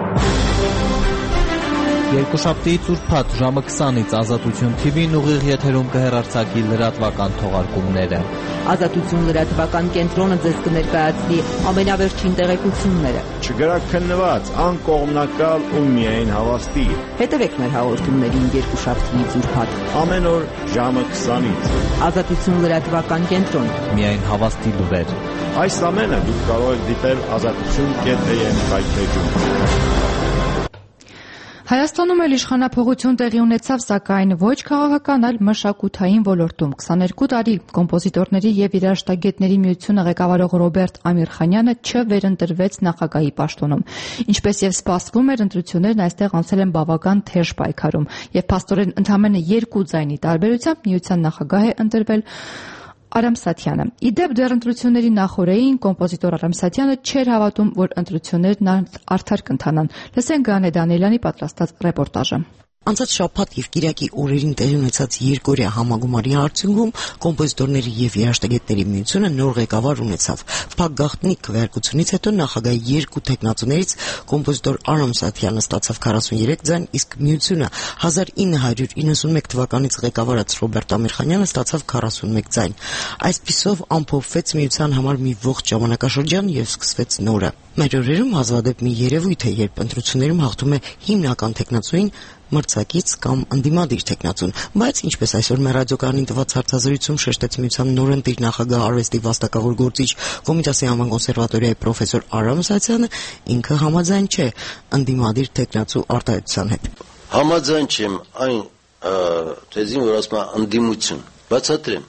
Երկուշաբթիից ուրբաթ ժամը 20-ից Ազատություն TV-ն ուղիղ եթերում կհեռարձակի լրատվական թողարկումները։ Ազատություն լրատվական կենտրոնը ձեզ կներկայացնի ամենավերջին տեղեկությունները։ Չգրակ քննված, անկողմնակալ ու միայն հավաստի։ Հետևեք մեր հաղորդումներին երկուշաբթիից ուրբաթ ամեն օր ժամը 20-ից։ Ազատություն լրատվական կենտրոն։ Միայն հավաստի լուրեր։ Այս ամենը դուք կարող եք դիտել azatutun.am վայրէջում։ Հայաստանում էլ իշխանափոխություն տեղի ունեցավ, սակայն ոչ քաղաքական, այլ մշակութային ոլորտում։ 22 տարի կոմպոզիտորների եւ երաժշտագետների միությունը ղեկավարող Ռոբերտ Ամիրխանյանը չվերընտրվեց նախագահի պաշտոնում։ Ինչպես եւ սպասվում էր, ընտրություններն այստեղ անցել են բավական թեժ պայքարում, եւ փաստորեն ընդամենը 2 ձայնի տարբերությամբ միության նախագահ է ընտրվել Արամ Սաթյանը։ Իդեպ դեռ ընտրությունների նախօրեին կոմպոզիտոր Արամ Սաթյանը չէր հավատում, որ ընտրություններն արդար կընթանան։ Լսենք Գանե Դանիելյանի պատրաստած ռեպորտաժը։ Անցած շաբաթ եւ կիրակի օրերին տեղի ունեցած երկօրյա համագումարի արդյունքում կոմպոզիտորների եւ երաժշտագետների միությունը նոր ղեկավար ունեցավ։ Փակ գաղտնի քվեարկությունից հետո նախագահի 2 տեխնացուներից կոմպոզիտոր Արամ Սաթյանը ստացավ 43 ձայն, իսկ միությունը 1991 թվականից ղեկավարած Ռոբերտ Ամիրխանյանը ստացավ 41 ձայն։ Այսպիսով ամփոփվեց միության համար մի ողջ ժամանակաշրջան եւ սկսվեց նորը։ Մեր օրերում հազվադեպ մի երևույթ է, երբ ընտրություններում հաղթում է հիմնական տեխնացուին մրցակից կամ ընդդիմադիր տեխնացուն, բայց ինչպես այսօր մեր ռադիոկայանին տված հարցազրույցում շեշտեց միության նորընտիր նախագահ արվեստի վաստակավոր գործիչ Կոմիտասի անվան կոնսերվատորիայի պրոֆեսոր Արամ Սաթյանը, ինքը համաձայն չէ ընդդիմադիր տեխնացու արտահայտության հետ։ Համաձայն չեմ այն թեզին, որ ասում է ընդդիմություն, բացատրեմ։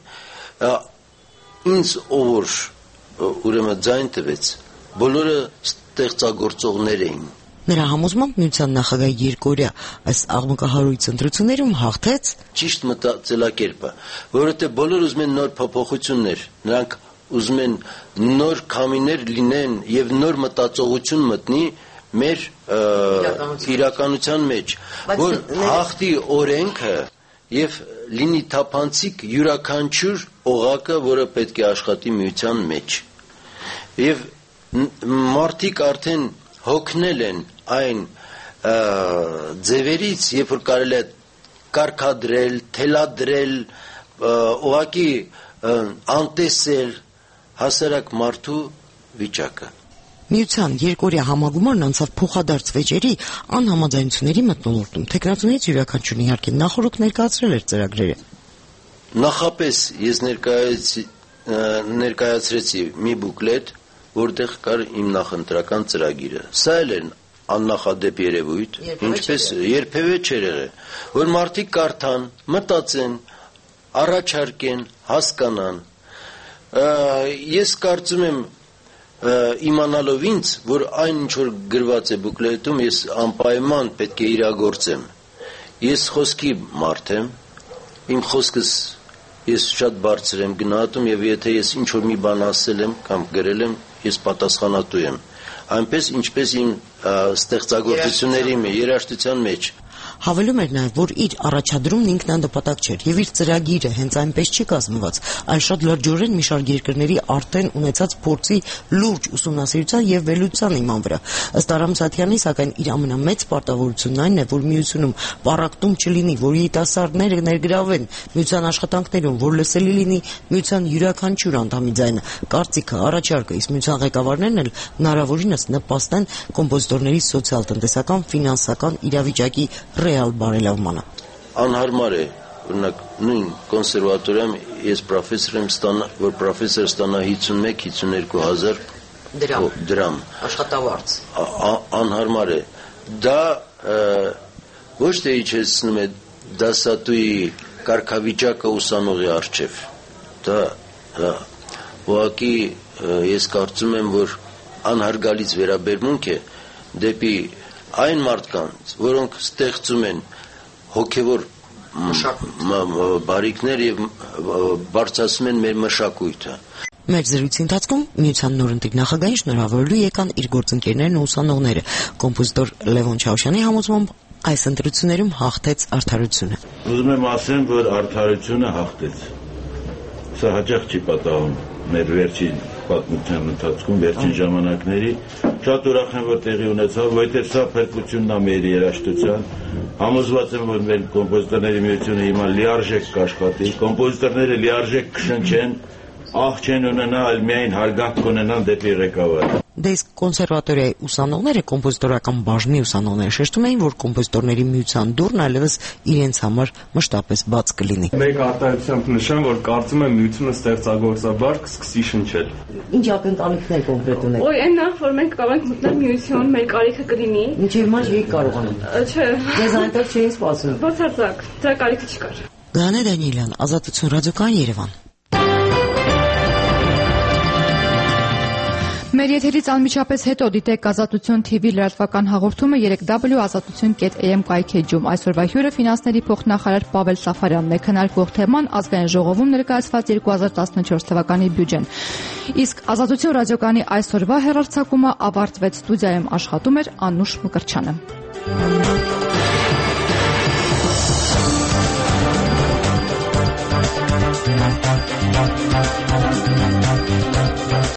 Ինձ ով ուրեմն ձայն տվեց, բոլորը ստեղծագործողներ էին։ Նրա համոզմամբ միության նախագահի երկօրյա այս աղմկահարույց ընտրություններում հաղթեց ճիշտ մտածելակերպը, որովհետև բոլորը ուզում են նոր փոփոխություններ, նրանք ուզում են նոր քամիներ լինեն եւ նոր մտածողություն մտնի մեր իրականության մեջ, որ հաղթի օրենքը եւ լինի թափանցիկ յուրաքանչյուր օղակը, որը պետք է աշխատի միության մեջ։ Եվ մարդիկ արդեն հոգնել են այն ձևերից, երբ որ կարելի է կարգադրել, թելադրել, ուղղակի անտեսել հասարակ մարդու վիճակը։ Միության երկօրյա համագումարն անցավ փոխադարձ վեճերի անհամաձայնությունների մթնոլորտում։ Տեխնացուներից յուրաքանչյուրն իհարկե նախորդ ներկայացրել էր ծրագրերը։ Նախապես ես ներկայացրեցի մի բուկլետ, որտեղ կար իմ նախընտրական ծրագիրը։ Սա էլ էր աննախադեպ երևույթ, ինչպես երբևէ չէր եղել, որ մարդիկ կարդան, մտածեն, առաջարկեն, հասկանան։ Ես կարծում եմ, իմանալով ինձ, որ այն ինչ որ գրված է բուկլետում, ես անպայման պետք է իրագործեմ։ Ես խոսքի մարդ եմ, իմ խոսքս ես շատ բարձր եմ գնահատում եւ եթե ես ինչ որ մի բան ասել եմ կամ գրել եմ, ես պատասխանատու եմ։ Այնպես ինչպես իմ ստեղծագործությունների երաժշտության մեջ։ Հավելում էր նաև, որ իր առաջադրումն ինքնանպատակ չէր եւ իր ծրագիրը հենց այնպես չի կազմված, այլ շատ լրջորեն մի շարք երկրների արդեն ունեցած փորձի լուրջ ուսումնասիրության եւ վերլուծության իման վրա։ Ըստ Արամ Սաթյանի, սակայն իր ամենամեծ պարտավորությունն այն է, որ միությունում պառակտում չլինի, որ երիտասարդները ներգրավեն միության աշխատանքներում, որ լսելի լինի միության յուրաքանչյուր անդամի ձայնը, կարծիքը, առաջարկը, իսկ միության ղեկավարներն էլ հնարավորինս նպաստեն կոմպոզիտորների սոցիալ-տնտեսական, ֆինանսական իրավիճակի ռեալ բարելավմանը։ Անհարմար է, օրինակ, նույն կոնսերվատորիայում ես պրոֆեսոր եմ ստանա, որ պրոֆեսոր ստանա 51-52 հազար դրամ։ Աշխատավարձ։ Անհարմար է։ Դա ոչ թե իջեցնում է դասատուի կարգավիճակը ուսանողի առջև։ Դա ուղղակի ես կարծում եմ, որ անհարգալից վերաբերմունք է դեպի այն մարդկանց, որոնք ստեղծում են հոգևոր բարիքներ եւ բարձրացնում են մեր մշակույթը։ Մեր զրույցի ընթացքում միության նորընտիր նախագահին շնորհավորելու եկան իր գործընկերներն ու ուսանողները։ Կոմպոզիտոր Լևոն Չաուշյանի համոզմամբ այս ընտրություններում հաղթեց արդարությունը։ Ուզում եմ ասեմ, որ արդարությունը հաղթեց։ Սա հաճախ չի պատահում մեր վերջին պատմության ընթացքում, վերջին ժամանակների։ Շատ ուրախ եմ, որ տեղի ունեցավ, որովհետև սա փրկությունն է մեր երաժշտության։ Համոզված եմ, որ մեր կոմպոզիտորների միությունը հիմա լիարժեք կաշխատի, կոմպոզիտորները լիարժեք կշնչեն, աղ չեն ունենա, այլ միայն հարգանք կունենան դեպի ղեկավարը։ Դե իսկ կոնսերվատորիայի ուսանողները, կոմպոզիտորական բաժնի ուսանողները շեշտում էին, որ կոմպոզիտորների միության դուռն այլևս իրենց համար մշտապես բաց կլինի։ Մեկ արտահայտությամբ նշեմ, որ կարծում եմ միությունը ստեղծագործաբար կսկսի շնչել։ Ինչ ակնկալիքներ կոնկրետ ունեք։ Ոյ այն նախ որ մենք կարող ենք մտնել միություն, մեր կարիքը կլինի։ Ինչեւ մաս չի կարողանում։ Չէ։ Ձեզ այնտեղ չէին սպասում։ Բացարձակ, դրա կարիքը չկար։ Գանե Դանիելյան, Ազատություն ռադիոկայան Երևան։ Մեր եթերից անմիջապես հետո դիտեք Ազատություն TV լրատվական հաղորդումը 3w.azatutun.am կայքեջում։ Այսօրվա հյուրը ֆինանսների փոխնախարար Պավել Սաֆարյանն է, քննարկվող թեման ազգային ժողովում ներկայացված 2014 թվականի բյուջեն։ Իսկ Ազատություն ռադիոկայանի այսօրվա հեռարձակումը ավարտվեց, ստուդիայում աշխատում էր Անուշ Մկրտչյանը։